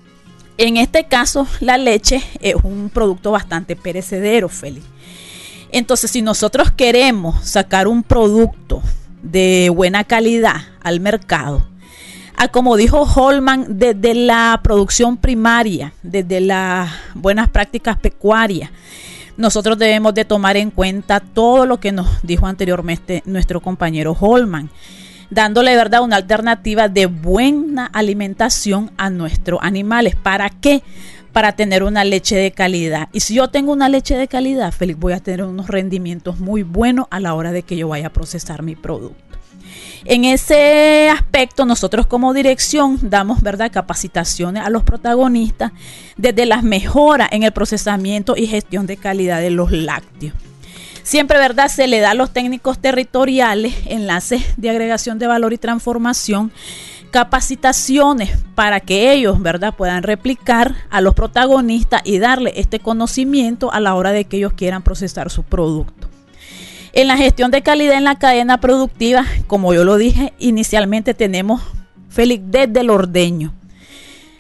En este caso, la leche es un producto bastante perecedero, Félix. Entonces, si nosotros queremos sacar un producto de buena calidad al mercado, como dijo Holman, desde la producción primaria, desde las buenas prácticas pecuarias, nosotros debemos de tomar en cuenta todo lo que nos dijo anteriormente nuestro compañero Holman, dándole, ¿verdad?, una alternativa de buena alimentación a nuestros animales. ¿Para qué? Para tener una leche de calidad. Y si yo tengo una leche de calidad, Félix, voy a tener unos rendimientos muy buenos a la hora de que yo vaya a procesar mi producto. En ese aspecto, nosotros como dirección damos, ¿verdad?, capacitaciones a los protagonistas desde las mejoras en el procesamiento y gestión de calidad de los lácteos. Siempre, ¿verdad?, se le da a los técnicos territoriales enlaces de agregación de valor y transformación, capacitaciones para que ellos, ¿verdad?, puedan replicar a los protagonistas y darle este conocimiento a la hora de que ellos quieran procesar su producto. En la gestión de calidad en la cadena productiva, como yo lo dije inicialmente, tenemos, Félix, desde el ordeño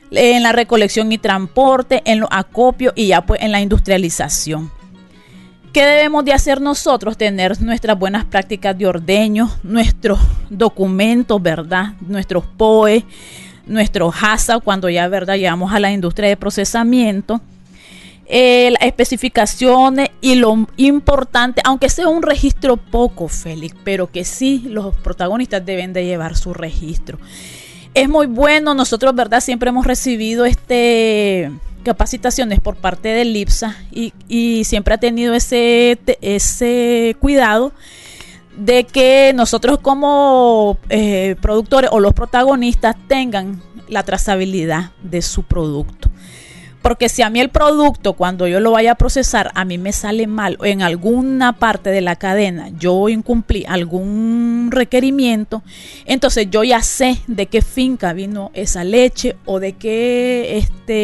en la recolección y transporte, en los acopios y ya pues en la industrialización. ¿Qué debemos de hacer nosotros? Tener nuestras buenas prácticas de ordeño, nuestros documentos, ¿verdad? Nuestros POE, nuestros HACCP, cuando ya, ¿verdad?, llegamos a la industria de procesamiento, las especificaciones y lo importante, aunque sea un registro poco, Félix, pero que sí los protagonistas deben de llevar su registro. Es muy bueno, nosotros, ¿verdad?, siempre hemos recibido capacitaciones por parte del IPSA y siempre ha tenido ese cuidado de que nosotros como productores o los protagonistas tengan la trazabilidad de su producto. Porque si a mí el producto, cuando yo lo vaya a procesar, a mí me sale mal o en alguna parte de la cadena yo incumplí algún requerimiento, entonces yo ya sé de qué finca vino esa leche o de qué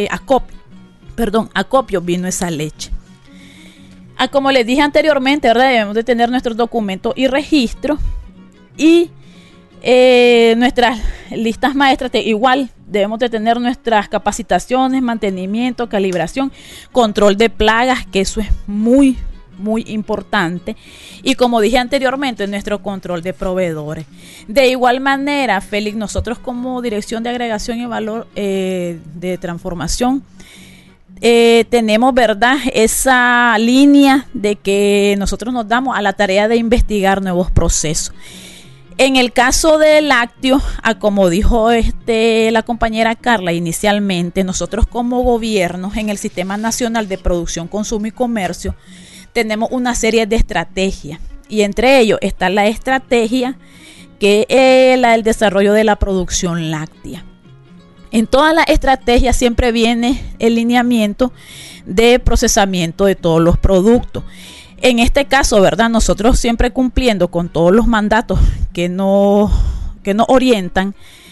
acopio vino esa leche. Como les dije anteriormente, ¿verdad?, debemos de tener nuestros documentos y registros y nuestras listas maestras. Igual debemos de tener nuestras capacitaciones, mantenimiento, calibración, control de plagas, que eso es muy importante, y como dije anteriormente, nuestro control de proveedores. De igual manera, Félix, nosotros como Dirección de Agregación y Valor de Transformación tenemos, ¿verdad?, esa línea de que nosotros nos damos a la tarea de investigar nuevos procesos. En el caso del lácteo, como dijo la compañera Carla inicialmente, nosotros como gobierno en el Sistema Nacional de Producción, Consumo y Comercio tenemos una serie de estrategias, y entre ellos está la estrategia que es la del desarrollo de la producción láctea. En todas las estrategias siempre viene el lineamiento de procesamiento de todos los productos. En este caso, ¿verdad?, nosotros siempre cumpliendo con todos los mandatos que nos orientan,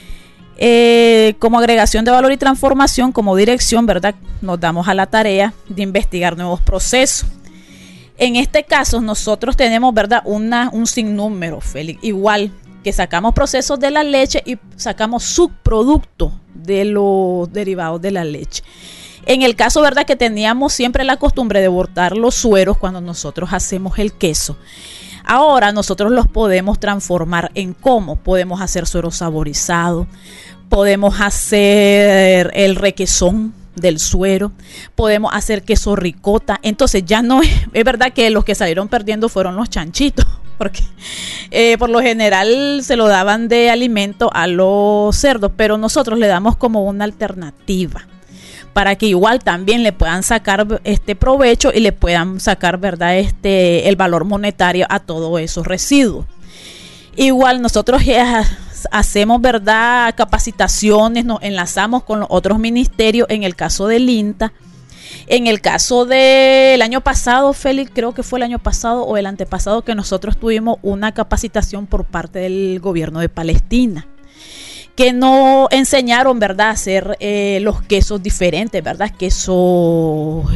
como Agregación de Valor y Transformación, como dirección, ¿verdad?, nos damos a la tarea de investigar nuevos procesos. En este caso, nosotros tenemos, ¿verdad?, un sinnúmero, Félix, igual que sacamos procesos de la leche y sacamos subproductos de los derivados de la leche. En el caso, ¿verdad?, que teníamos siempre la costumbre de botar los sueros cuando nosotros hacemos el queso. Ahora nosotros los podemos transformar en cómo. Podemos hacer suero saborizado, podemos hacer el requesón del suero, podemos hacer queso ricota. Entonces ya no es verdad que los que salieron perdiendo fueron los chanchitos, porque por lo general se lo daban de alimento a los cerdos, pero nosotros le damos como una alternativa para que igual también le puedan sacar provecho y le puedan sacar, ¿verdad?, el valor monetario a todos esos residuos. Igual nosotros hacemos, ¿verdad?, capacitaciones, nos enlazamos con los otros ministerios, en el caso del INTA. En el caso del año pasado, Félix, creo que fue el año pasado o el antepasado, que nosotros tuvimos una capacitación por parte del gobierno de Palestina, que nos enseñaron, ¿verdad?, a hacer los quesos diferentes, ¿verdad?, queso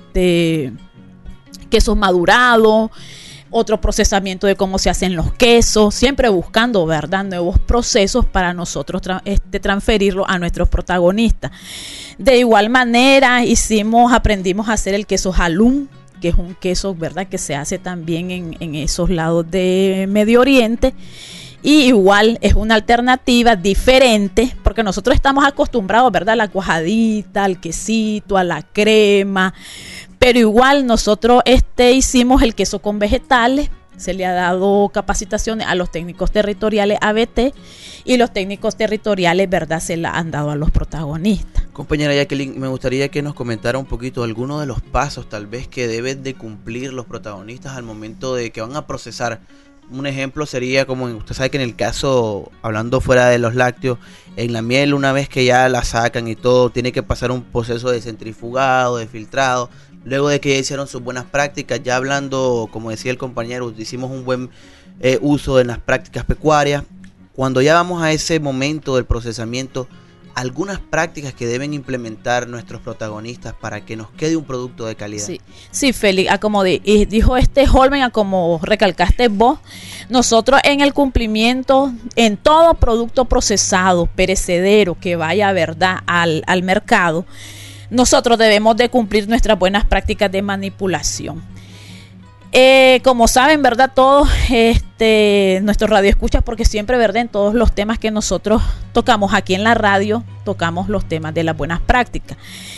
madurado, otro procesamiento de cómo se hacen los quesos, siempre buscando, ¿verdad?, nuevos procesos para nosotros transferirlo a nuestros protagonistas. De igual manera, aprendimos a hacer el queso halum, que es un queso, ¿verdad?, que se hace también en esos lados de Medio Oriente. Y igual es una alternativa diferente, porque nosotros estamos acostumbrados, ¿verdad?, a la cuajadita, al quesito, a la crema, pero igual nosotros hicimos el queso con vegetales. Se le ha dado capacitaciones a los técnicos territoriales ABT, y los técnicos territoriales, ¿verdad?, se la han dado a los protagonistas. Compañera Jacqueline, me gustaría que nos comentara un poquito algunos de los pasos tal vez que deben de cumplir los protagonistas al momento de que van a procesar. Un ejemplo sería, como usted sabe que en el caso, hablando fuera de los lácteos, en la miel, una vez que ya la sacan y todo, tiene que pasar un proceso de centrifugado, de filtrado. Luego de que ya hicieron sus buenas prácticas, ya hablando, como decía el compañero, hicimos un buen uso en las prácticas pecuarias. Cuando ya vamos a ese momento del procesamiento, algunas prácticas que deben implementar nuestros protagonistas para que nos quede un producto de calidad. Sí, Félix, como dijo Holman, como recalcaste vos, nosotros en el cumplimiento, en todo producto procesado, perecedero, que vaya, ¿verdad?, al mercado, nosotros debemos de cumplir nuestras buenas prácticas de manipulación. Como saben, ¿verdad?, todos nuestros radioescuchas, porque siempre, ¿verdad?, en todos los temas que nosotros tocamos aquí en la radio, tocamos los temas de las buenas prácticas.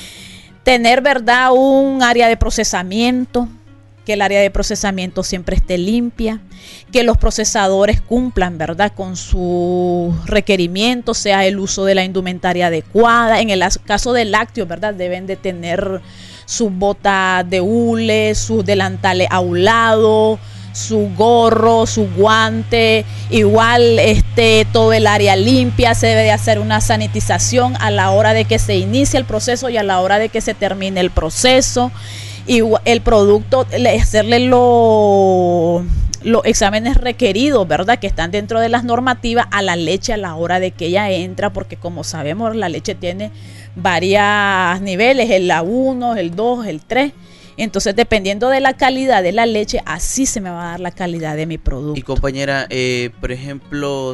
Tener, ¿verdad?, un área de procesamiento, que el área de procesamiento siempre esté limpia, que los procesadores cumplan, ¿verdad?, con sus requerimientos, sea el uso de la indumentaria adecuada. En el caso de lácteos, ¿verdad?, deben de tener sus botas de hule, sus delantales a un lado, su gorro, su guante, igual todo el área limpia. Se debe de hacer una sanitización a la hora de que se inicie el proceso y a la hora de que se termine el proceso. Y el producto, hacerle los exámenes requeridos, ¿verdad?, que están dentro de las normativas a la leche a la hora de que ella entra, porque como sabemos la leche tiene varios niveles, el A1, el 2, el 3. Entonces, dependiendo de la calidad de la leche, así se me va a dar la calidad de mi producto. Y compañera, por ejemplo,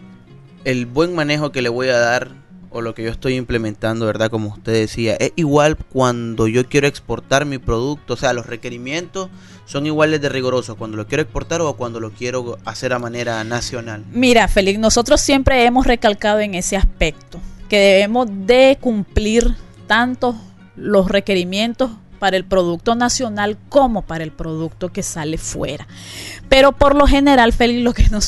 el buen manejo que le voy a dar, o lo que yo estoy implementando, ¿verdad?, como usted decía, es igual cuando yo quiero exportar mi producto. O sea, los requerimientos son iguales de rigurosos cuando lo quiero exportar o cuando lo quiero hacer a manera nacional. Mira, Félix, nosotros siempre hemos recalcado en ese aspecto que debemos de cumplir tanto los requerimientos para el producto nacional como para el producto que sale fuera. Pero por lo general, Félix,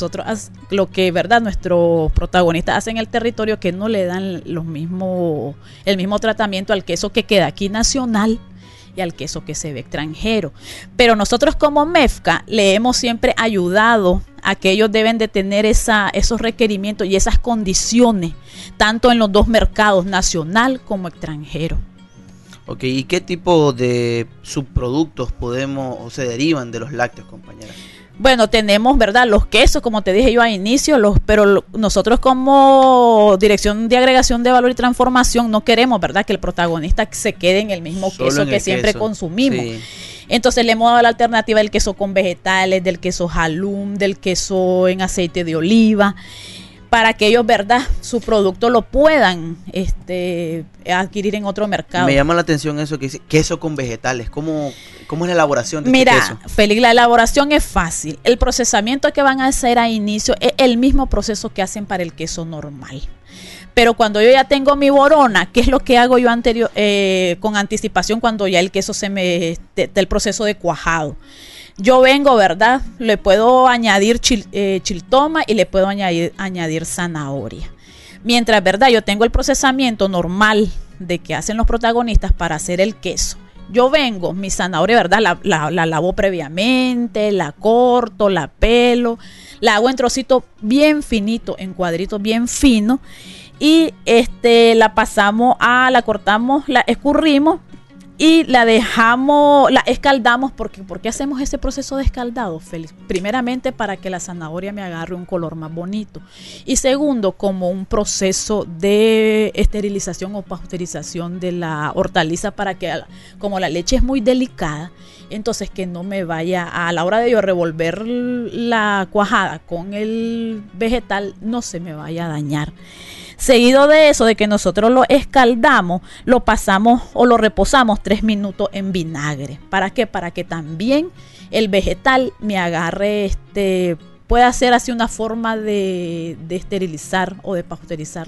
lo que verdad nuestros protagonistas hacen en el territorio, que no le dan el mismo tratamiento al queso que queda aquí nacional y al queso que se ve extranjero. Pero nosotros como MEFCA le hemos siempre ayudado a que ellos deben de tener esos requerimientos y esas condiciones, tanto en los dos mercados, nacional como extranjero. Ok, ¿y qué tipo de subproductos se derivan de los lácteos, compañera? Bueno, tenemos, ¿verdad?, los quesos, como te dije yo al inicio, pero nosotros como Dirección de Agregación de Valor y Transformación no queremos, ¿verdad?, que el protagonista se quede en el mismo queso que siempre consumimos. Sí. Entonces le hemos dado la alternativa del queso con vegetales, del queso halum, del queso en aceite de oliva, para que ellos, ¿verdad?, su producto lo puedan adquirir en otro mercado. Me llama la atención eso que dice queso con vegetales. ¿Cómo es la elaboración de este queso? Mira, Félix, la elaboración es fácil. El procesamiento que van a hacer a inicio es el mismo proceso que hacen para el queso normal. Pero cuando yo ya tengo mi borona, ¿qué es lo que hago yo con anticipación cuando ya el queso del proceso de cuajado? Yo vengo, ¿verdad? Le puedo añadir chiltoma y le puedo añadir zanahoria. Mientras, ¿verdad?, yo tengo el procesamiento normal de que hacen los protagonistas para hacer el queso. Yo vengo, mi zanahoria, ¿verdad?, la lavo previamente, la corto, la pelo, la hago en trocitos bien finitos, en cuadritos bien finos, y la cortamos, la escurrimos y la escaldamos. ¿Por qué hacemos ese proceso de escaldado, Félix? Primeramente, para que la zanahoria me agarre un color más bonito. Y segundo, como un proceso de esterilización o pasteurización de la hortaliza, para que, como la leche es muy delicada, entonces que no me vaya, a la hora de yo revolver la cuajada con el vegetal, no se me vaya a dañar. Seguido de eso, de que nosotros lo escaldamos, lo pasamos o lo reposamos 3 minutos en vinagre. ¿Para qué? Para que también el vegetal me agarre, pueda ser así una forma de esterilizar o de pasteurizar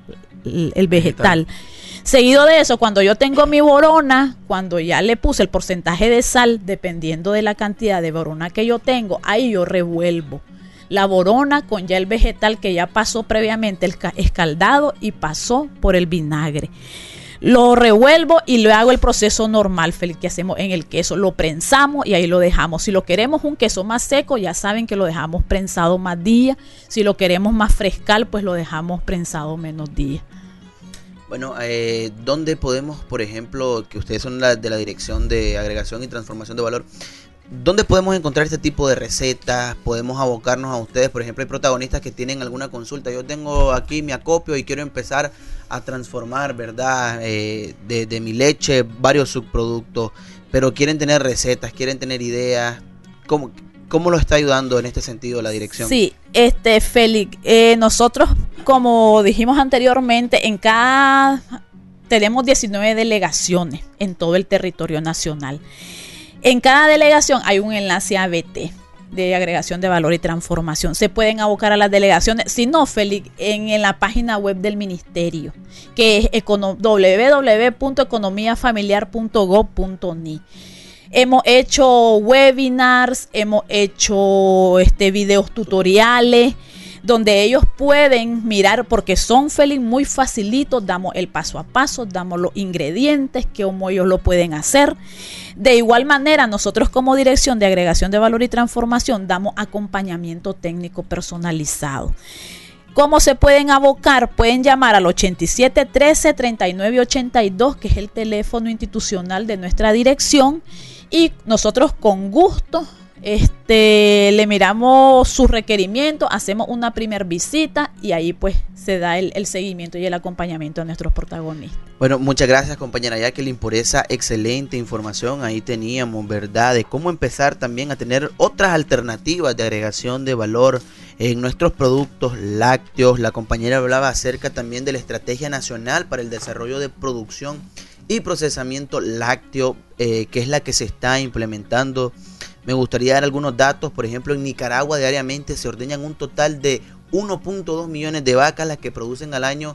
el vegetal. Seguido de eso, cuando yo tengo mi borona, cuando ya le puse el porcentaje de sal, dependiendo de la cantidad de borona que yo tengo, ahí yo revuelvo la borona con ya el vegetal que ya pasó previamente el escaldado y pasó por el vinagre. Lo revuelvo y le hago el proceso normal, Félix, que hacemos en el queso. Lo prensamos y ahí lo dejamos. Si lo queremos un queso más seco, ya saben que lo dejamos prensado más días. Si lo queremos más frescal, pues lo dejamos prensado menos días. Bueno, ¿dónde podemos, por ejemplo, que ustedes son de la Dirección de Agregación y Transformación de Valor, ¿Dónde podemos encontrar este tipo de recetas? ¿Podemos abocarnos a ustedes? Por ejemplo, hay protagonistas que tienen alguna consulta. Yo tengo aquí mi acopio y quiero empezar a transformar, ¿verdad? De mi leche varios subproductos, pero quieren tener recetas, quieren tener ideas. ¿Cómo lo está ayudando en este sentido la dirección? Sí, Félix, nosotros, como dijimos anteriormente, tenemos 19 delegaciones en todo el territorio nacional. En cada delegación hay un enlace ABT de agregación de valor y transformación. Se pueden abocar a las delegaciones, si no, Félix, en la página web del ministerio, que es www.economiafamiliar.gov.ni. Hemos hecho webinars, hemos hecho videos tutoriales, donde ellos pueden mirar, porque son, Félix, muy facilitos. Damos el paso a paso, damos los ingredientes, cómo ellos lo pueden hacer. De igual manera, nosotros como Dirección de Agregación de Valor y Transformación damos acompañamiento técnico personalizado. ¿Cómo se pueden abocar? Pueden llamar al 8713-3982, que es el teléfono institucional de nuestra dirección, y nosotros con gusto le miramos sus requerimientos, hacemos una primer visita y ahí pues se da el seguimiento y el acompañamiento a nuestros protagonistas. Bueno, muchas gracias, compañera Jacqueline, por esa excelente información. Ahí teníamos, ¿verdad?, de cómo empezar también a tener otras alternativas de agregación de valor en nuestros productos lácteos. La compañera hablaba acerca también de la Estrategia Nacional para el Desarrollo de Producción y Procesamiento Lácteo, que es la que se está implementando. Me gustaría dar algunos datos. Por ejemplo, en Nicaragua diariamente se ordeñan un total de 1.2 millones de vacas, las que producen al año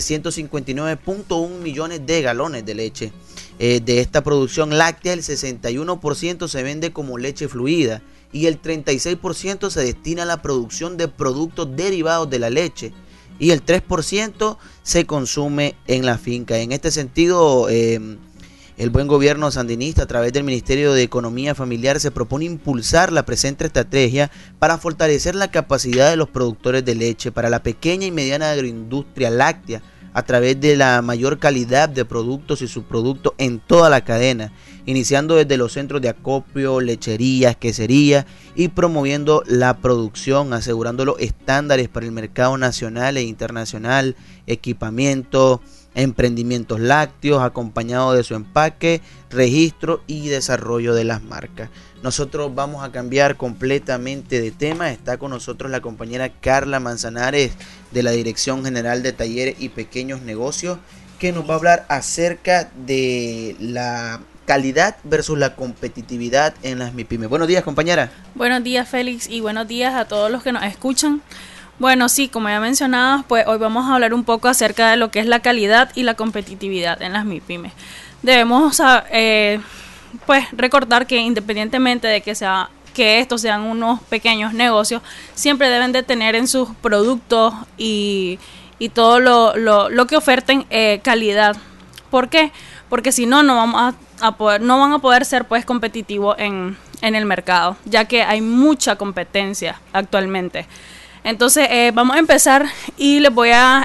359.1 millones de galones de leche. De esta producción láctea, el 61% se vende como leche fluida y el 36% se destina a la producción de productos derivados de la leche y el 3% se consume en la finca. En este sentido, el buen gobierno sandinista, a través del Ministerio de Economía Familiar, se propone impulsar la presente estrategia para fortalecer la capacidad de los productores de leche para la pequeña y mediana agroindustria láctea a través de la mayor calidad de productos y subproductos en toda la cadena, iniciando desde los centros de acopio, lecherías, queserías y promoviendo la producción, asegurando los estándares para el mercado nacional e internacional, equipamiento, emprendimientos lácteos, acompañado de su empaque, registro y desarrollo de las marcas. Nosotros vamos a cambiar completamente de tema. Está con nosotros la compañera Carla Manzanares de la Dirección General de Talleres y Pequeños Negocios, que nos va a hablar acerca de la calidad versus la competitividad en las MIPYMES. Buenos días, compañera. Buenos días, Félix, y buenos días a todos los que nos escuchan. Bueno, sí, como ya mencionabas, pues hoy vamos a hablar un poco acerca de lo que es la calidad y la competitividad en las MIPYMES. Debemos pues recordar que independientemente de que estos sean unos pequeños negocios, siempre deben de tener en sus productos y todo lo que oferten calidad. ¿Por qué? Porque si no, no van a poder ser pues competitivos en el mercado, ya que hay mucha competencia actualmente. Entonces vamos a empezar y les voy a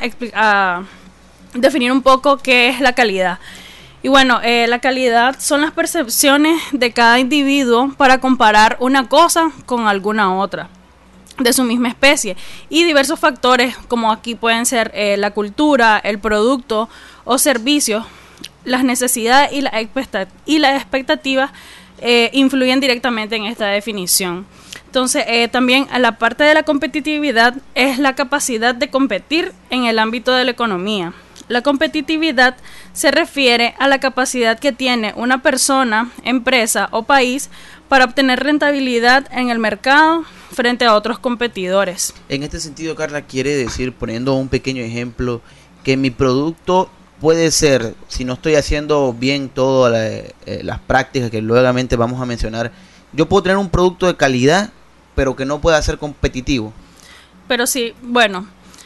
definir un poco qué es la calidad. Y bueno, la calidad son las percepciones de cada individuo para comparar una cosa con alguna otra de su misma especie, y diversos factores como aquí pueden ser la cultura, el producto o servicios, las necesidades y las expectativas influyen directamente en esta definición. Entonces, también a la parte de la competitividad es la capacidad de competir en el ámbito de la economía. La competitividad se refiere a la capacidad que tiene una persona, empresa o país para obtener rentabilidad en el mercado frente a otros competidores. En este sentido, Carla, quiere decir, poniendo un pequeño ejemplo, que mi producto puede ser, si no estoy haciendo bien todas las prácticas que luego vamos a mencionar, yo puedo tener un producto de calidad, pero que no pueda ser competitivo. Pero sí, bueno,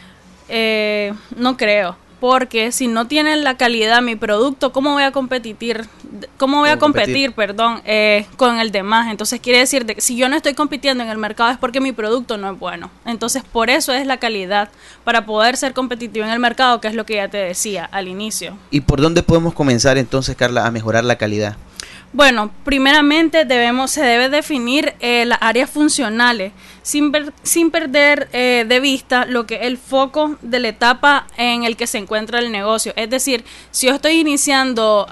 no creo, porque si no tiene la calidad mi producto, ¿cómo voy a competir? ¿Cómo voy a competir, con el demás? Entonces quiere decir que si yo no estoy compitiendo en el mercado es porque mi producto no es bueno. Entonces por eso es la calidad, para poder ser competitivo en el mercado, que es lo que ya te decía al inicio. ¿Y por dónde podemos comenzar entonces, Carla, a mejorar la calidad? Bueno, primeramente se debe definir las áreas funcionales sin perder de vista lo que es el foco de la etapa en el que se encuentra el negocio. Es decir, si yo estoy iniciando,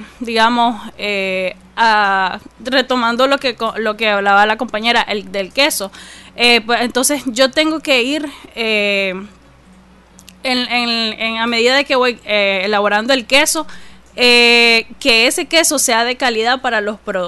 retomando lo que hablaba la compañera del queso, pues entonces yo tengo que ir a medida de que voy elaborando el queso, que ese queso sea de calidad para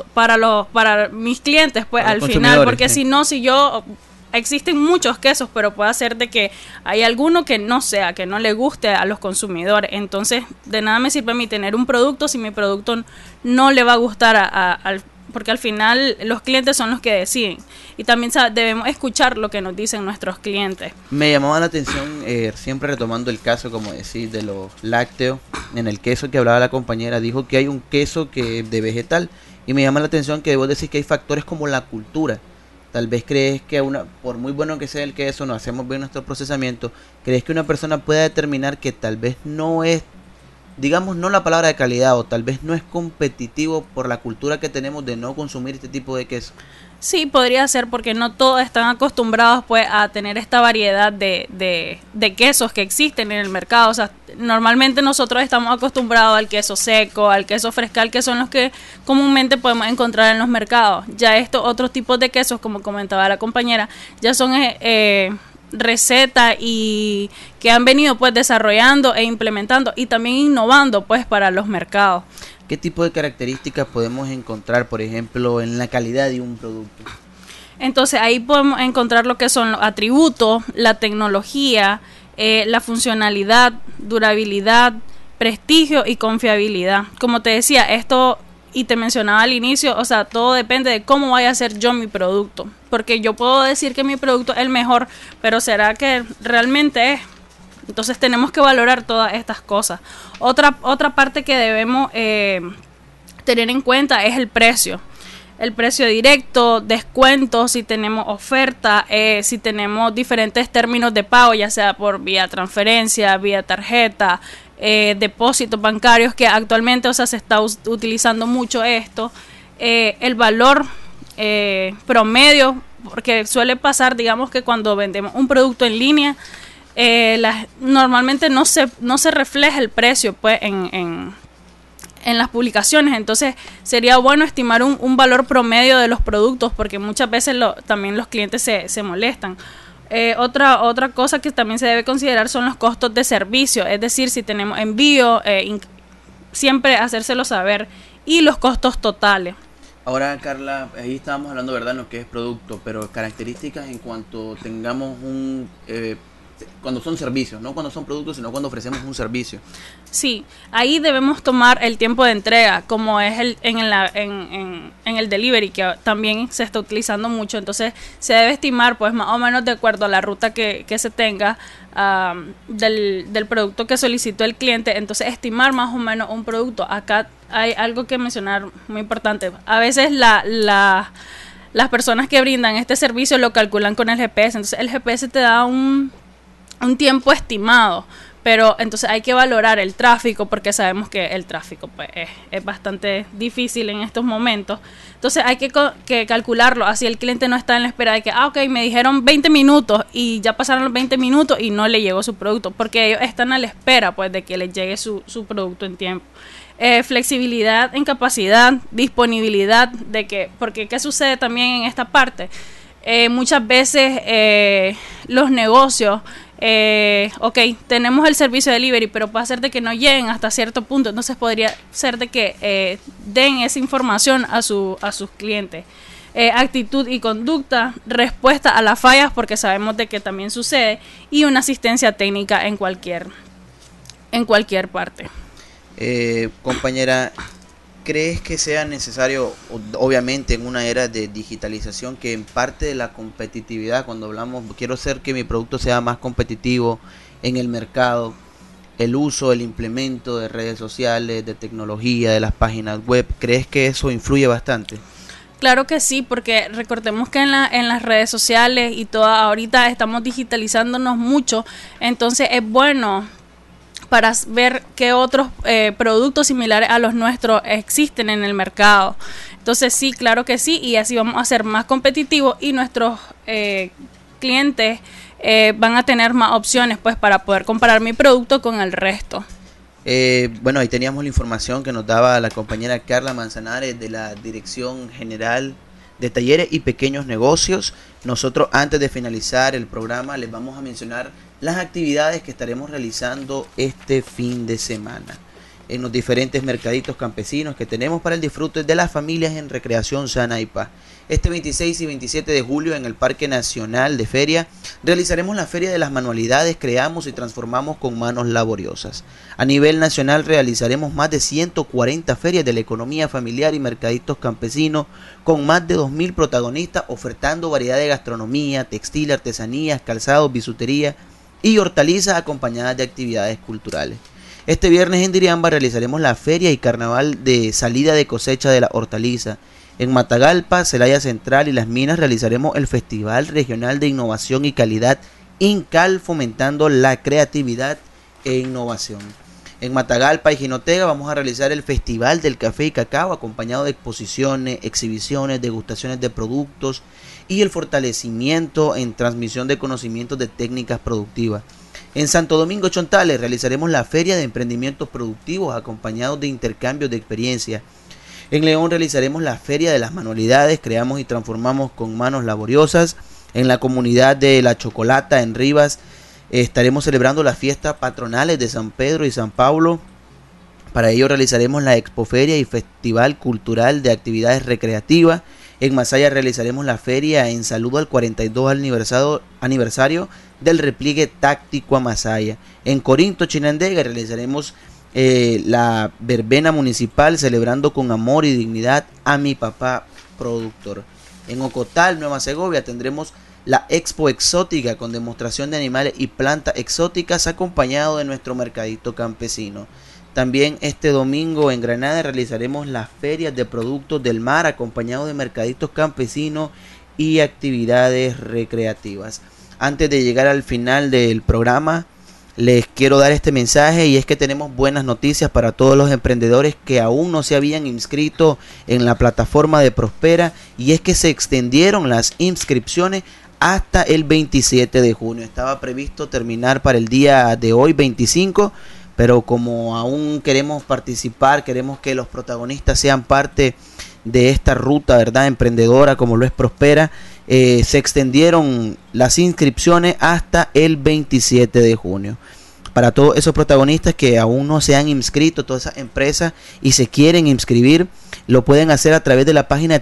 mis clientes, pues al final, porque si no, existen muchos quesos, pero puede ser de que hay alguno que no le guste a los consumidores. Entonces, de nada me sirve a mí tener un producto si mi producto no le va a gustar porque al final los clientes son los que deciden. Y también debemos escuchar lo que nos dicen nuestros clientes. Me llamaba la atención, siempre retomando el caso, como decir, de los lácteos, en el queso que hablaba la compañera, dijo que hay un queso que de vegetal, y me llama la atención que vos decís que hay factores como la cultura. Tal vez crees que por muy bueno que sea el queso, no hacemos bien nuestro procesamiento, crees que una persona pueda determinar que tal vez no es, digamos, no la palabra de calidad, o tal vez no es competitivo por la cultura que tenemos de no consumir este tipo de queso. Sí, podría ser, porque no todos están acostumbrados pues a tener esta variedad de quesos que existen en el mercado. O sea, normalmente nosotros estamos acostumbrados al queso seco, al queso frescal, que son los que comúnmente podemos encontrar en los mercados. Ya estos otros tipos de quesos, como comentaba la compañera, ya son recetas y que han venido pues desarrollando e implementando y también innovando pues para los mercados. ¿Qué tipo de características podemos encontrar, por ejemplo, en la calidad de un producto? Entonces ahí podemos encontrar lo que son los atributos, la tecnología, la funcionalidad, durabilidad, prestigio y confiabilidad. Como te decía, esto y te mencionaba al inicio, o sea, todo depende de cómo vaya a ser yo mi producto, porque yo puedo decir que mi producto es el mejor, pero ¿será que realmente es? Entonces tenemos que valorar todas estas cosas. Otra parte que debemos tener en cuenta es el precio. El precio directo, descuentos, si tenemos oferta, si tenemos diferentes términos de pago, ya sea por vía transferencia, vía tarjeta, depósitos bancarios, que actualmente, o sea, se está utilizando mucho esto. El valor promedio, porque suele pasar, digamos, que cuando vendemos un producto en línea, normalmente no se refleja el precio pues en las publicaciones. Entonces sería bueno estimar un valor promedio de los productos, porque muchas veces también los clientes se molestan. Otra cosa que también se debe considerar son los costos de servicio, es decir, si tenemos envío, siempre hacérselo saber, y los costos totales. Ahora, Carla, ahí estábamos hablando, ¿verdad?, en lo que es producto, pero características en cuanto tengamos cuando son servicios, no cuando son productos, sino cuando ofrecemos un servicio. Sí, ahí debemos tomar el tiempo de entrega, como es en el delivery, que también se está utilizando mucho. Entonces se debe estimar pues más o menos de acuerdo a la ruta que se tenga del producto que solicitó el cliente. Entonces estimar más o menos un producto. Acá hay algo que mencionar muy importante. A veces las personas que brindan este servicio lo calculan con el GPS. Entonces el GPS te da un tiempo estimado, pero entonces hay que valorar el tráfico, porque sabemos que el tráfico pues es bastante difícil en estos momentos. Entonces hay que calcularlo, así el cliente no está en la espera de que me dijeron 20 minutos y ya pasaron los 20 minutos y no le llegó su producto, porque ellos están a la espera pues de que les llegue su producto en tiempo. Flexibilidad en capacidad, disponibilidad, porque ¿qué sucede también en esta parte? Muchas veces los negocios, tenemos el servicio de delivery, pero puede ser de que no lleguen hasta cierto punto. Entonces podría ser de que den esa información a sus clientes. Actitud y conducta, respuesta a las fallas, porque sabemos de que también sucede, y una asistencia técnica en cualquier parte. Compañera, ¿crees que sea necesario, obviamente en una era de digitalización, que en parte de la competitividad, cuando hablamos, quiero hacer que mi producto sea más competitivo en el mercado, el uso, el implemento de redes sociales, de tecnología, de las páginas web, ¿crees que eso influye bastante? Claro que sí, porque recordemos que en las redes sociales y ahorita estamos digitalizándonos mucho, entonces es bueno para ver qué otros productos similares a los nuestros existen en el mercado. Entonces sí, claro que sí, y así vamos a ser más competitivos y nuestros clientes van a tener más opciones pues para poder comparar mi producto con el resto. Bueno, ahí teníamos la información que nos daba la compañera Carla Manzanares de la Dirección General de Talleres y Pequeños Negocios. Nosotros, antes de finalizar el programa, les vamos a mencionar las actividades que estaremos realizando este fin de semana en los diferentes mercaditos campesinos que tenemos para el disfrute de las familias en recreación sana y paz. Este 26 y 27 de julio en el Parque Nacional de Feria realizaremos la Feria de las Manualidades Creamos y Transformamos con Manos Laboriosas. A nivel nacional realizaremos más de 140 ferias de la economía familiar y mercaditos campesinos con más de 2.000 protagonistas ofertando variedad de gastronomía, textil, artesanías, calzados, bisutería y hortalizas acompañadas de actividades culturales. Este viernes en Diriamba realizaremos la Feria y Carnaval de Salida de Cosecha de la Hortaliza. En Matagalpa, Celaya Central y Las Minas realizaremos el Festival Regional de Innovación y Calidad INCAL, fomentando la creatividad e innovación. En Matagalpa y Jinotega vamos a realizar el Festival del Café y Cacao, acompañado de exposiciones, exhibiciones, degustaciones de productos y el fortalecimiento en transmisión de conocimientos de técnicas productivas. En Santo Domingo Chontales realizaremos la Feria de Emprendimientos Productivos, acompañados de intercambios de experiencia. En León realizaremos la Feria de las Manualidades Creamos y Transformamos con Manos Laboriosas. En la comunidad de La Chocolata, en Rivas, estaremos celebrando las fiestas patronales de San Pedro y San Pablo. Para ello realizaremos la Expoferia y Festival Cultural de Actividades Recreativas. En Masaya realizaremos la feria en saludo al 42 aniversario del repliegue táctico a Masaya. En Corinto, Chinandega, realizaremos la verbena municipal celebrando con amor y dignidad a mi papá productor. En Ocotal, Nueva Segovia, tendremos la Expo Exótica con demostración de animales y plantas exóticas acompañado de nuestro mercadito campesino. También este domingo en Granada realizaremos las ferias de productos del mar acompañado de mercaditos campesinos y actividades recreativas. Antes de llegar al final del programa, les quiero dar este mensaje y es que tenemos buenas noticias para todos los emprendedores que aún no se habían inscrito en la plataforma de Prospera, y es que se extendieron las inscripciones hasta el 27 de junio. Estaba previsto terminar para el día de hoy 25, pero como aún queremos participar, queremos que los protagonistas sean parte de esta ruta, ¿verdad?, emprendedora como lo es Prospera, se extendieron las inscripciones hasta el 27 de junio. Para todos esos protagonistas que aún no se han inscrito, todas esas empresas y se quieren inscribir, lo pueden hacer a través de la página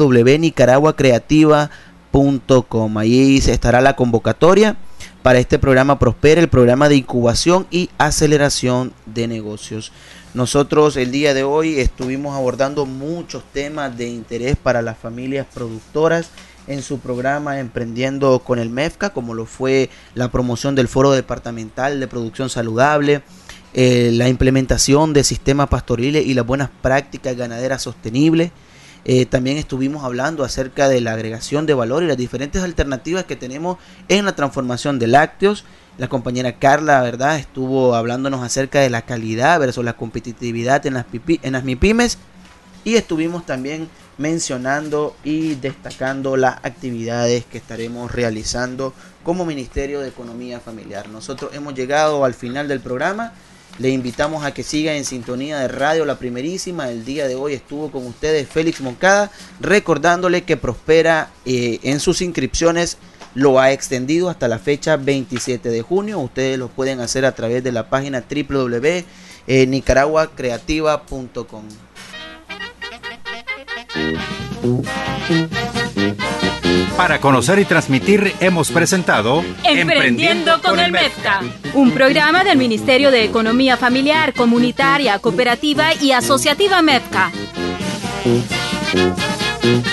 www.nicaraguacreativa.com. Ahí estará la convocatoria para este programa Prospera, el programa de incubación y aceleración de negocios. Nosotros el día de hoy estuvimos abordando muchos temas de interés para las familias productoras en su programa Emprendiendo con el MEFCA, como lo fue la promoción del Foro Departamental de Producción Saludable, la implementación de sistemas pastoriles y las buenas prácticas ganaderas sostenibles. También estuvimos hablando acerca de la agregación de valor y las diferentes alternativas que tenemos en la transformación de lácteos. La compañera Carla, ¿verdad?, estuvo hablándonos acerca de la calidad versus la competitividad en las MIPYMES, y estuvimos también mencionando y destacando las actividades que estaremos realizando como Ministerio de Economía Familiar. Nosotros hemos llegado al final del programa. Le invitamos a que siga en sintonía de Radio La Primerísima. El día de hoy estuvo con ustedes Félix Moncada, recordándole que Prospera en sus inscripciones lo ha extendido hasta la fecha 27 de junio. Ustedes lo pueden hacer a través de la página www.nicaraguacreativa.com. Para conocer y transmitir hemos presentado Emprendiendo con el MEFCA, un programa del Ministerio de Economía Familiar, Comunitaria, Cooperativa y Asociativa MEFCA.